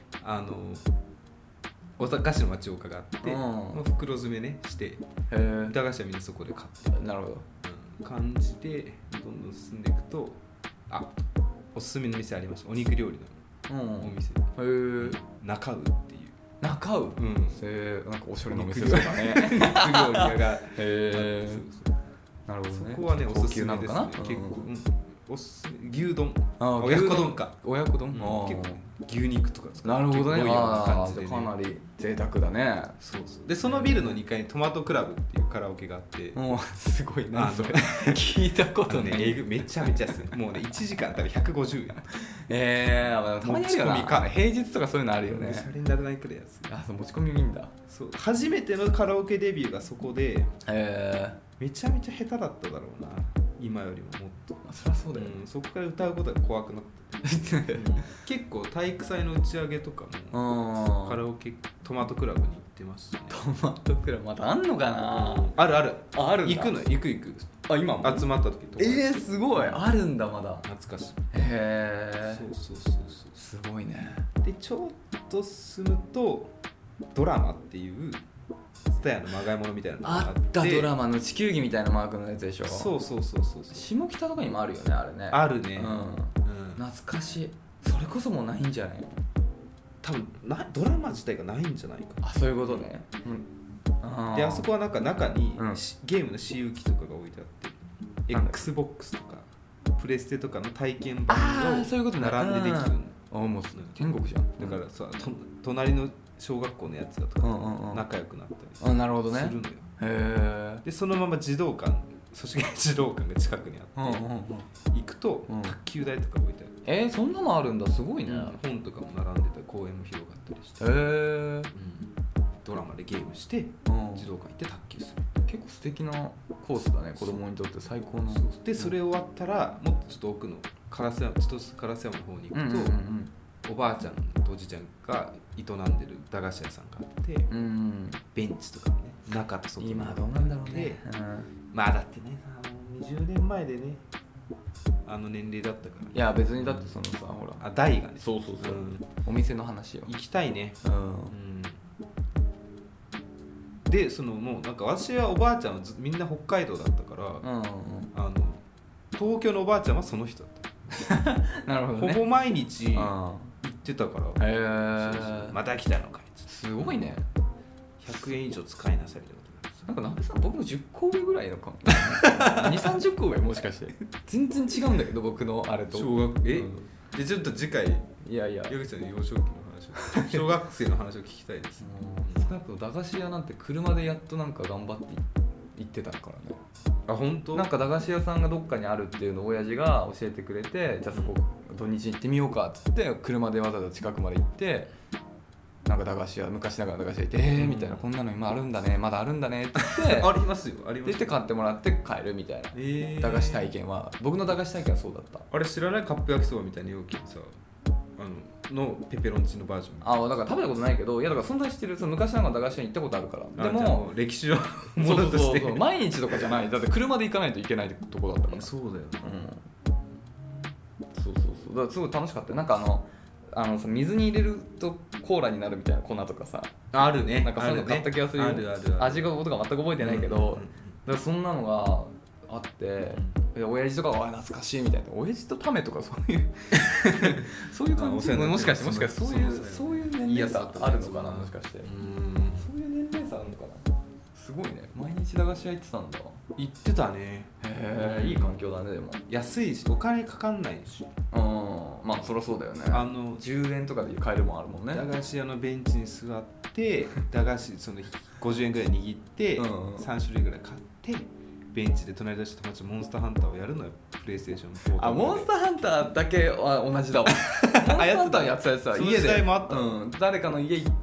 お菓子の町岡があって、袋詰めねして駄菓子はみんなそこで買って、 なるほど、感じでどんどん進んでいくと、おすすめの店ありました。お肉料理のお店、中尾っていう。 中尾、なんかおしゃれな店そうだね。 肉料理屋がなるほどね。 そこはねおすすめですね。結構おすすめ。牛丼、親子丼か。 親子丼、 結構牛肉とか使って。 なるほどね。 かなり贅沢だね。 そうで、そのビルの2階にトマトクラブっていうカラオケがあって、 すごいなそれ。聞いたことね。 めちゃめちゃ安い。もうね1時間多分150円。 たまにあるよな。平日とかそういうのあるよね。 シャレにならないくらい安い。 持ち込みいいんだ。 そう、初めてのカラオケデビューがそこで、めちゃめちゃ下手だっただろうな、今よりももっと。 そりゃそうだよ、 そこから歌うことが怖くなって結構体育祭の打ち上げとかもカラオケトマトクラブに行ってましたね。 トマトクラブまだあんのかな。 ある。 あるんだ。 行く。 今も集まった時とか。 すごいあるんだまだ。 懐かしい。そうすごいね。 でちょっと進むとドラマっていうTSUTAYAのまがいものみたいなのがあった。ドラマの地球儀みたいなマークのやつでしょ。 そう下北とかにもあるよね、あれね。 あるね。 懐かしい。それこそもうないんじゃないの。 多分ドラマ自体がないんじゃないか。 そういうことね。 であそこはなんか中に、 うんゲームの私有機とかが置いてあって、 なんだ XBOX とかプレステとかの体験版そういうことね並んでできるの。 もう天国じゃん。 だからさ、隣の小学校のやつだとか仲良くなったりなるほどねするのよ。 へでそのまま児童館、組織児童館が近くにあって、行くと卓球台とか置いてある。 そんなのあるんだ、すごいね。 本とかも並んでた、公園も広がったりして、ドラマでゲームして児童館行って卓球する。 結構素敵なコースだね、子供にとって最高の。 でそれ終わったらもっとちょっと奥の烏山の方に行くと、おばあちゃんとおじいちゃんが営んでる駄菓子屋さんがあって、ベンチとかもね、中と外今どうなんだろうね。 まあだってね、20年前でね、あの年齢だったから。 いや別にだってそのさ、ほら台がね、 そう、お店の話よ。 行きたいね。でそのもうなんか私はおばあちゃんはみんな北海道だったから、東京のおばあちゃんはその人だった。 なるほどね。 ほぼ毎日行ってたから、また来たのかいっつって、 すごいね。 100円以上使いなさいみたいなこと。 なんか鍋さん僕の10個上ぐらいのか2、30個上もしかして全然違うんだけど僕のあれと。 小学じゃあちょっと次回矢口さんの幼少期の話小学生の話を聞きたいです。 少なくとも駄菓子屋なんて車でやっとなんか頑張って行ってたからね。 あ、本当？ なんか駄菓子屋さんがどっかにあるっていうのを親父が教えてくれて、じゃあそこ土日行ってみようかっつって車でわざわざ近くまで行って、なんか駄菓子屋、昔ながら駄菓子屋行ってみたいな、こんなの今あるんだね、まだあるんだねって言ってありますよ、ありますよって買ってもらって帰るみたいな、駄菓子体験は、僕の駄菓子体験はそうだった。 あれ知らない？カップ焼きそばみたいな容器にさ、のペペロンチのバージョン。 だから食べたことないけど、いやだから存在してる、その昔なんか駄菓子屋に行ったことあるから。でも歴史のものとしてそう毎日とかじゃない、だって車で行かないといけないとこだったから。 そうだよね。 そうだからすごい楽しかったよ。なんかさ、水に入れるとコーラになるみたいな粉とかさ、 あるね。 なんかそういうの買った気がするよ。味がとか全く覚えてないけど、だからそんなのがあって、親父とかは懐かしいみたいな、親父とタメとかそういうそういう感じ。もしかしてそういう年齢差あるのかな、もしかして。そういう年齢差あるのかな。すごいね。毎日駄菓子屋行ってたんだ。 行ってたね。 へえ、いい環境だね。でも安いしお金かかんないし。 まあそりゃそうだよね。10円とかで買えるもんあるもんね。 駄菓子屋のベンチに座って駄菓子その50円ぐらい握って3種類ぐらい買ってベンチで隣同士友達とモンスターハンターをやるのよ。プレイステーション4。 モンスターハンターだけは同じだわ。モンスターハンターやってたやつは家で誰かの家行って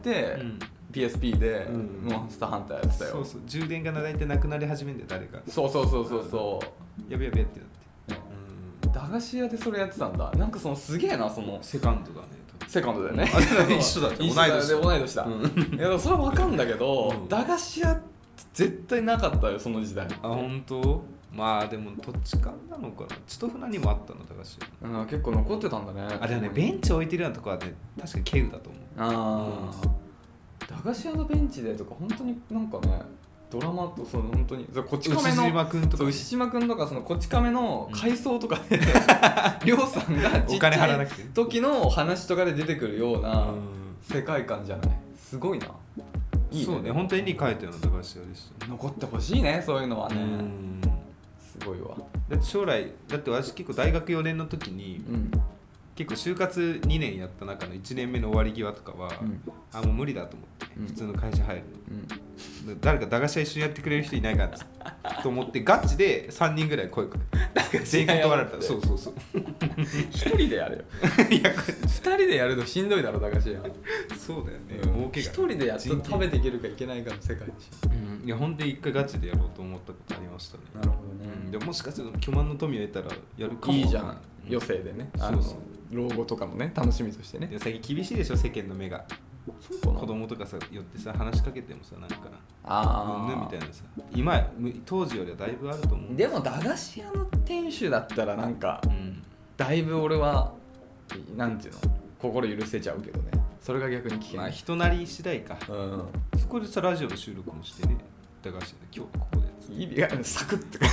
、PSP でモンスターハンターやってたよ。 そう、充電が大体なくなり始めんだよ、誰か。 そうやべやべってなって、 駄菓子屋でそれやってたんだ。なんかそのすげえな、そのセカンドだね。 セカンドだよね。 一緒だ同い年だ。いやそれは分かんだけど、駄菓子屋絶対なかったよ、その時代。 あ、本当？まあでも土地勘なのかな。千歳船にもあったの、駄菓子屋。 結構残ってたんだね。 あれはね、ベンチ置いてるようなとこはね、確かに稀有だと思う。 駄菓子屋のベンチでとか本当になんかね、ドラマとその本当にこち亀の牛島くんとか、 牛島くんとかそのこち亀の回想とかでりょうさんがちっちゃい時の話とかで出てくるような世界観じゃない。すごいな。 いいね。そうね、本当に絵に描いたような駄菓子屋でした。 残ってほしいね、そういうのはね。すごいわ。 だって将来、だって私結構大学4年の時に、結構就活2年やった中の1年目の終わり際とかは、もう無理だと思って、普通の会社入るの、誰か駄菓子屋一緒にやってくれる人いないかなと思ってガチで3人ぐらい声かけて全員断られた。そう一人でやるよ。いや2人でやるのしんどいだろ、駄菓子屋。 そうだよね、儲けが一人でやっと食べていけるかいけないかの世界でしょ。 いや本当に一回ガチでやろうと思ったことありましたね。 なるほどね。 でももしかすると巨万の富を得たらやるかも。 いいじゃん、余生でね。老後とかもね、楽しみとしてね。 最近厳しいでしょ、世間の目が。 そうかな。 子供とかさ寄ってさ話しかけてもさ、なんかなみたいなさ、今当時よりはだいぶあると思う。 でも駄菓子屋の店主だったらなんか、だいぶ俺はなんていうの、心許せちゃうけどね。それが逆に危険。 まあ人なり次第か。そこでさラジオの収録もしてね、駄菓子屋で今日ここで意味がサクッて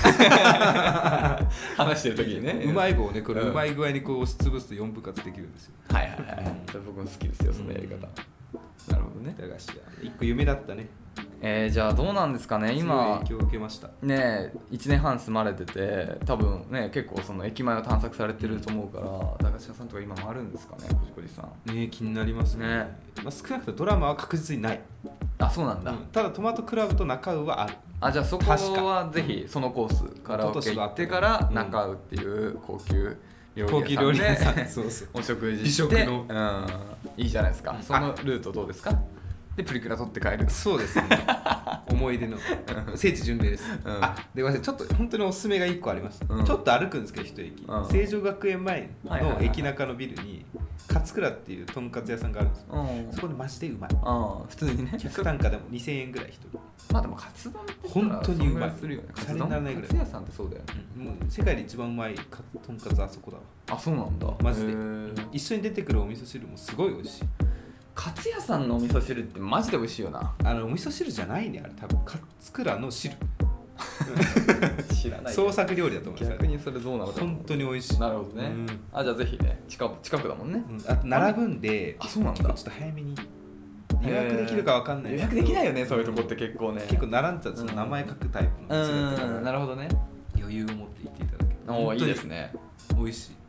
話してる時にね、 うまい棒をね、これうまい具合にこう押しつぶすと4分割できるんですよ。 はい僕も好きですよ、そのやり方。なるほどね。 駄菓子屋一個夢だったね。 じゃあどうなんですかね、今強い影響を受けましたね。1年半住まれてて、多分ね結構その駅前を探索されてると思うから、駄菓子屋さんとか今もあるんですかね、こじこじさんね。気になりますね。まあ、少なくともドラマは確実にない。 あ、そうなんだ、 ただトマトクラブと中尾はある。 あ、じゃあそこはぜひそのコースカラオケ行ってから中尾っていう高級料理屋さんでそうそうお食事美して、 食の、 いいじゃないですか。そのルートどうですか。でプリクラ取って帰る。 そうですね思い出の聖地巡礼です、でごめんなさい、ちょっと本当におすすめが1個ありました、ちょっと歩くんですけど一駅、成城学園前の駅中のビルに勝倉っていうとんかつ屋さんがあるんですよ、そこでマジでうまい。 普通にね、 客単価でも2000円ぐらい1人。 まあでもカツ丼って本当にうまい。 するよね。 カツ丼にならないぐらい。 カツ屋さんってそうだよね、 もう世界で一番うまいとんかつあそこだわ。 あ、そうなんだ、 マジで。一緒に出てくるお味噌汁もすごい美味しい。 カツ屋さんのお味噌汁ってマジで美味しいよな。 お味噌汁じゃないね、あれ多分勝倉の汁知らない。 創作料理だと思います。 逆にそれどうなのか。 本当に美味しい。 なるほどね、じゃあぜひね、近くだもんね、 あと並ぶんで、 そうなんだ、 ちょっと早めに予約できるか分かんない。 予約できないよね、そういうとこって結構ね。 結構並んでたらその名前書くタイプの店だったから、 なるほどね、 余裕を持って行っていただける。 おー、いいですね、 美味しい。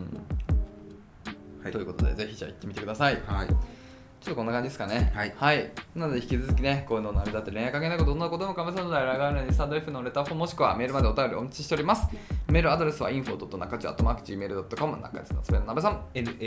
はい、ということでぜひじゃあ行ってみてください。 はい、 ちょっとこんな感じですかね。はい。なので引き続きね、こういうの成り立って恋愛関係ないこと、どんなことでも構いませんので、ラガールにスタンド F のレターフォームもしくはメールまでお便りお待ちしております。メールアドレスは info.nakachu@gmail.com、 中津のつべのなべさん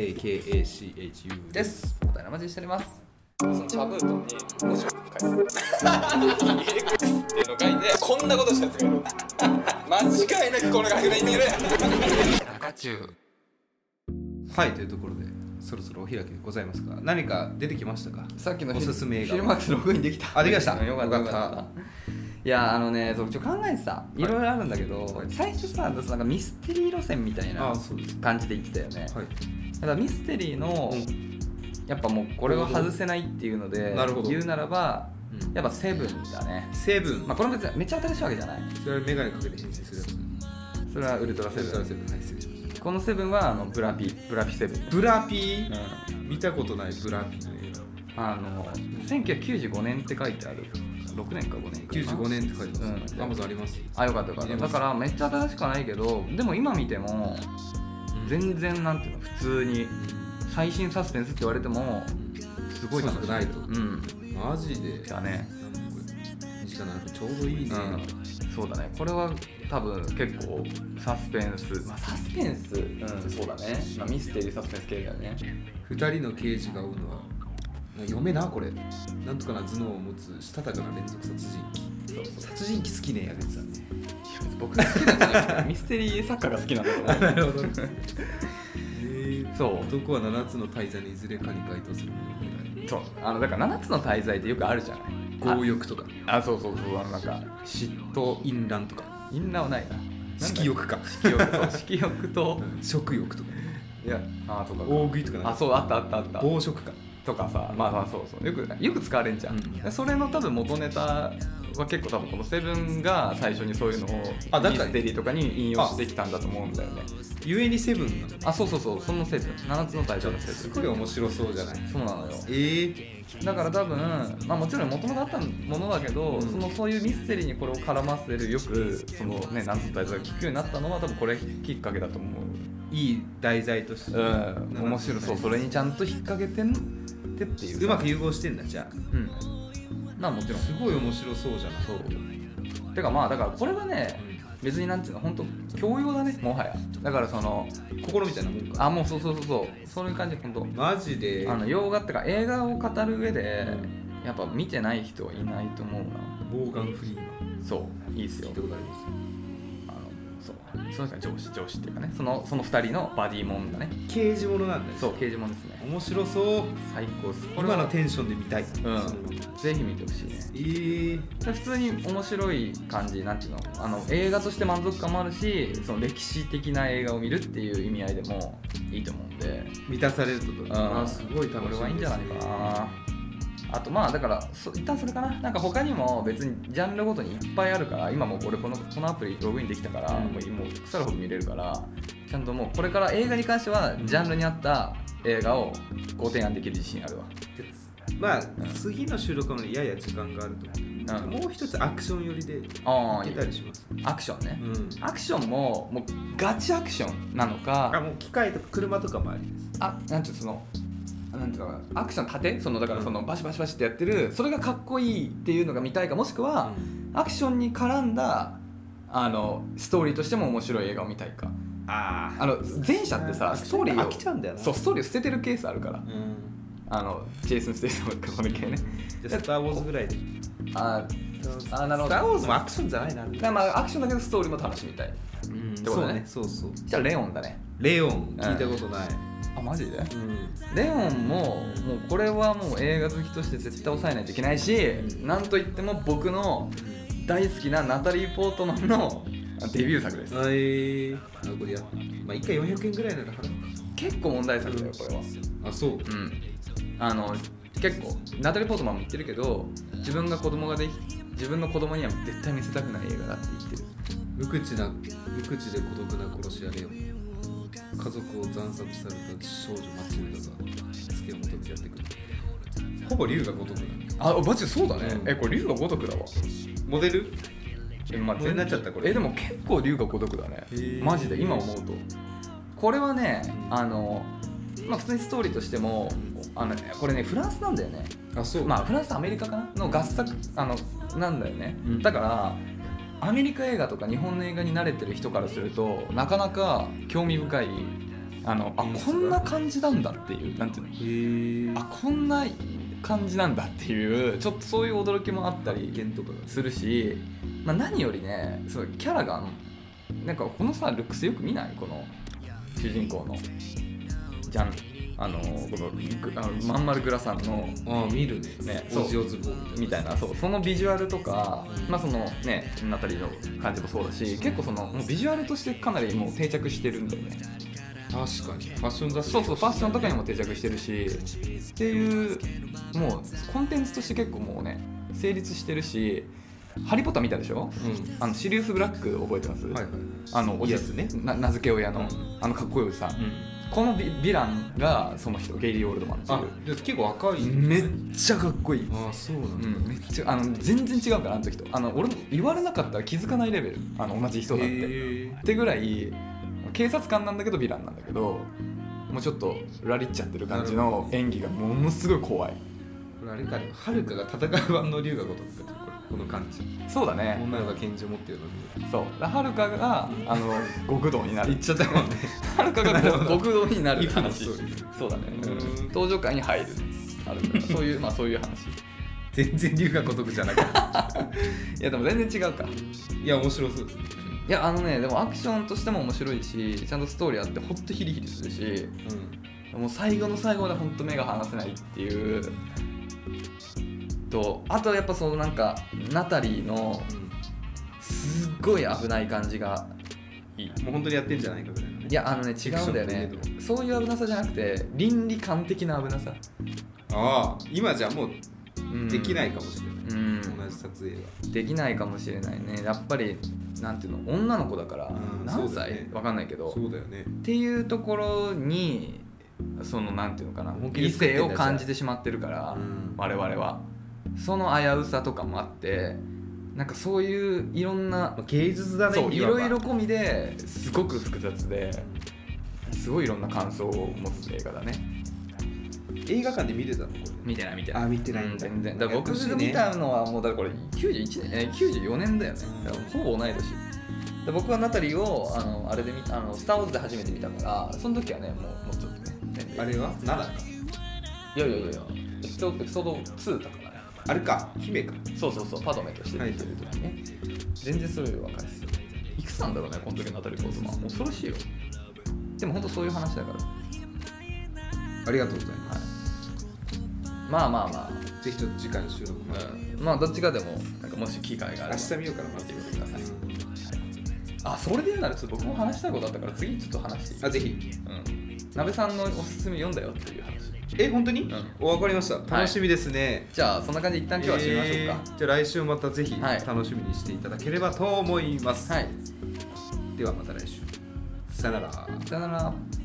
NAKACHU です。お便りお待ちしております。その茶封筒に文字を書いてるっていうの書いて、こんなことしたやつがいる間違いなくこれが100年いってる中中。 はい、というところでそろそろお開きでございますが、何か出てきましたか。 さっきのおすすめ映画フィルマークスログインできた。 あ、できました。 よかったいや、そう考えてさ、いろいろあるんだけど、最初さ、なんかミステリー路線みたいな感じで言ってたよね。だからミステリーの、やっぱもうこれは外せないっていうので言うならば、やっぱセブンだね。 セブン、 まあこれもめっちゃ新しいわけじゃない。 それはメガネかけて変身するやつ。 それはウルトラセブン。 はい、失礼しました。 このセブンはブラピセブン。 ブラピ、見たことないブラピの映画。1995年って書いてある。6年か5年か 95年って書いてます。Amazon あります。 あ、よかったよかった。だからめっちゃ新しくはないけど、でも今見ても全然なんていうの、普通に最新サスペンスって言われてもすごい楽しい。 ないと。マジで。 だね。 ちょうどいいね。 そうだね。これは多分結構サスペンス、サスペンス、そうだね。ミステリーサスペンス系だよね。 2人の刑事が追うのは読めな、これ。なんとかな頭脳を持つしたたかな連続殺人鬼。殺人鬼好きね、やべつさんね。 僕が好きなんじゃなくてミステリー作家が好きなんだよね。 なるほど。 そう。 男は7つの大罪のいずれかに該当するもの。そう。だから7つの大罪ってよくあるじゃない。 強欲とか。 そう。なんか嫉妬、淫乱とか。 淫乱はないな。 色欲か。 色欲と食欲とか。 いや、とか。 大食いとか。 そう、あった。 暴食か。 とかさ、そうよく使われんじゃん。それの多分元ネタは結構多分このセブンが最初にそういうのをミステリーとかに引用してきたんだと思うんだよね。 ゆえにセブンなの。 そう、そのセブン、7つの大罪のセブン。 すごい面白そうじゃない。 そうなのよ。だから多分、もちろん元々あったものだけど、そういうミステリーにこれを絡ませる、よくそのね、7つの大罪が聞くようになったのは多分これきっかけだと思う。 いい題材として。 面白そう。それにちゃんと引っ掛けてっていう。 うまく融合してんだ、じゃあ。 もちろんすごい面白そうじゃない。 そうてかだからこれはね、別になんていうの、本当教養だね、もはや。だからその心みたいなもんか。 もうそうそういう感じ。本当マジで洋画ってか映画を語る上で、やっぱ見てない人はいないと思うな。 モーガン・フリーマン。 そういいっすよ。 聞いたことあります。 そうですね、上司っていうかね、その2人のバディモンだね。 刑事物なんだよ。 そう、刑事物ですね。 面白そう。 最高っす。 今のテンションで見たい。 ぜひ見てほしいね。普通に面白い感じ、なんていうの、映画として満足感もあるし、その歴史的な映画を見るっていう意味合いでもいいと思うんで、 満たされるとすごい楽しみです。 これはいいんじゃないかな。あとだから一旦それかな。なんか他にも別にジャンルごとにいっぱいあるから、今もう俺このアプリログインできたから、もう腐るほど見れるから、ちゃんともうこれから映画に関してはジャンルに合った映画をご提案できる自信あるわ。 次の収録までやや時間があると思う。 もう一つアクション寄りでいけたりします。 アクションね、アクションもうガチアクションなのか、 もう機械とか車とかもありです。 なんていうなんていうのかな、アクション縦だからバシバシバシってやってる、それがかっこいいっていうのが見たいか、もしくは、アクションに絡んだストーリーとしても面白い映画を見たいか。前者ってさ、ストーリーを飽きちゃうんだよな。 そう、ストーリーを捨ててるケースあるから、ジェイソン・ステイサムとかこの系ね。 じゃあスター・ウォーズぐらいで。 なるほど。 スター・ウォーズもアクションじゃないな。 まあアクションだけどストーリーも楽しみたい。 そうね。そう。 じゃあレオンだね。 レオン聞いたことない。 マジで？レオンもうこれはもう映画好きとして絶対抑えないといけないし、なんといっても僕の大好きなナタリー・ポートマンのデビュー作です。 これ1回400円ぐらいなら払うか。 結構問題作だよこれは。そう。結構ナタリー・ポートマンも言ってるけど、自分の子供には絶対見せたくない映画だって言ってる。 無口で孤独な殺し屋レオン。家族を惨殺された少女マチルダが助けを求めてやってくる。ほぼ龍が如くだ。 マジでそうだね。これ龍が如くだわ。 モデル？ モデルになっちゃったこれ。でも結構龍が如くだね。マジで今思うと。これはね、普通にストーリーとしてもこれねフランスなんだよね。フランスとアメリカかなの合作なんだよね。だからアメリカ映画とか日本の映画に慣れてる人からするとなかなか興味深いこんな感じなんだっていう、なんていうの、こんな感じなんだっていう、ちょっとそういう驚きもあったりするし、何よりね、そうキャラがなんかこのさルックスよく見ない？この主人公のこのまん丸グラさんの見るねオジオズボみたいな、そのビジュアルとか、そのねナタリーの感じもそうだし、結構もうビジュアルとしてかなりもう定着してるんだよね。 確かにファッション雑誌、 ファッションとかにも定着してるしっていう、もうコンテンツとして結構もうね成立してるし、ハリーポッター見たでしょ？シリウス・ブラック覚えてます？おじやつね、名付け親のかっこいいおじさん。このヴィランがその人、ゲイリー・オールドマンっていう。 結構赤い。 めっちゃかっこいい。 そうなんだ。 めっちゃ全然違うから、あの時と俺も言われなかったら気づかないレベル、同じ人だってぐらい、警察官なんだけどヴィランなんだけど、もうちょっとラリっちゃってる感じの演技がものすごい怖い。 これあれか、はるかが戦う版の龍が如くか、この感じ。 そうだね。 女が拳銃持ってるのに。 そう。はるかが極道になる。 言っちゃったもんね。 はるかが極道になる話。そうだね。登場会に入る。そういう話。 全然龍が如くじゃなかった。 いやでも全然違うか。 いや面白そうです。 いやでもアクションとしても面白いし、ちゃんとストーリーあってほんとヒリヒリするし、もう最後の最後までほんと目が離せないっていうと、あとやっぱなんかナタリーのすっごい危ない感じがいい。 もう本当にやってんじゃないかぐらいのね。 いや違うんだよね。そういう危なさじゃなくて倫理観的な危なさ。 今じゃもうできないかもしれない。同じ撮影はできないかもしれないね。やっぱりなんていうの、女の子だから何歳わかんないけど、 そうだよねっていうところになんていうのかな、異性を感じてしまってるから、我々はその危うさとかもあって、なんかそういういろんな芸術だね。 そういろいろ込みですごく複雑ですごいいろんな感想を持つ映画だね。 映画館で見れたの？これ見てない。 見てない、 全然。だから僕が見たのはもうだからこれ94年だよね。だからほぼ同い年で、僕はナタリーをあれで見た、スター・ウォーズで初めて見たから、その時はねもうちょっとね、 あれは7か。 いやエピソード2だからね。 あれか、姫か。 そうパドメとして見てる時にね、全然そういう若いです。いくつなんだろうねこの時ナタリー・ポートマン。もう恐ろしいよ。でも本当そういう話だから。 ありがとうございます。 まあぜひちょっと次回の収録も、 どっちかでもなんかもし機会があれば明日見ようかな。 見てみてください。それで言うならちょっと僕も話したいことあったから次ちょっと話していい？ ぜひ。 鍋さんのおすすめ読んだよっていう話。 本当に？わかりました。楽しみですね。 じゃあそんな感じで一旦今日は締めましょうか。 じゃあ来週またぜひ楽しみにしていただければと思います。ではまた来週。さよなら。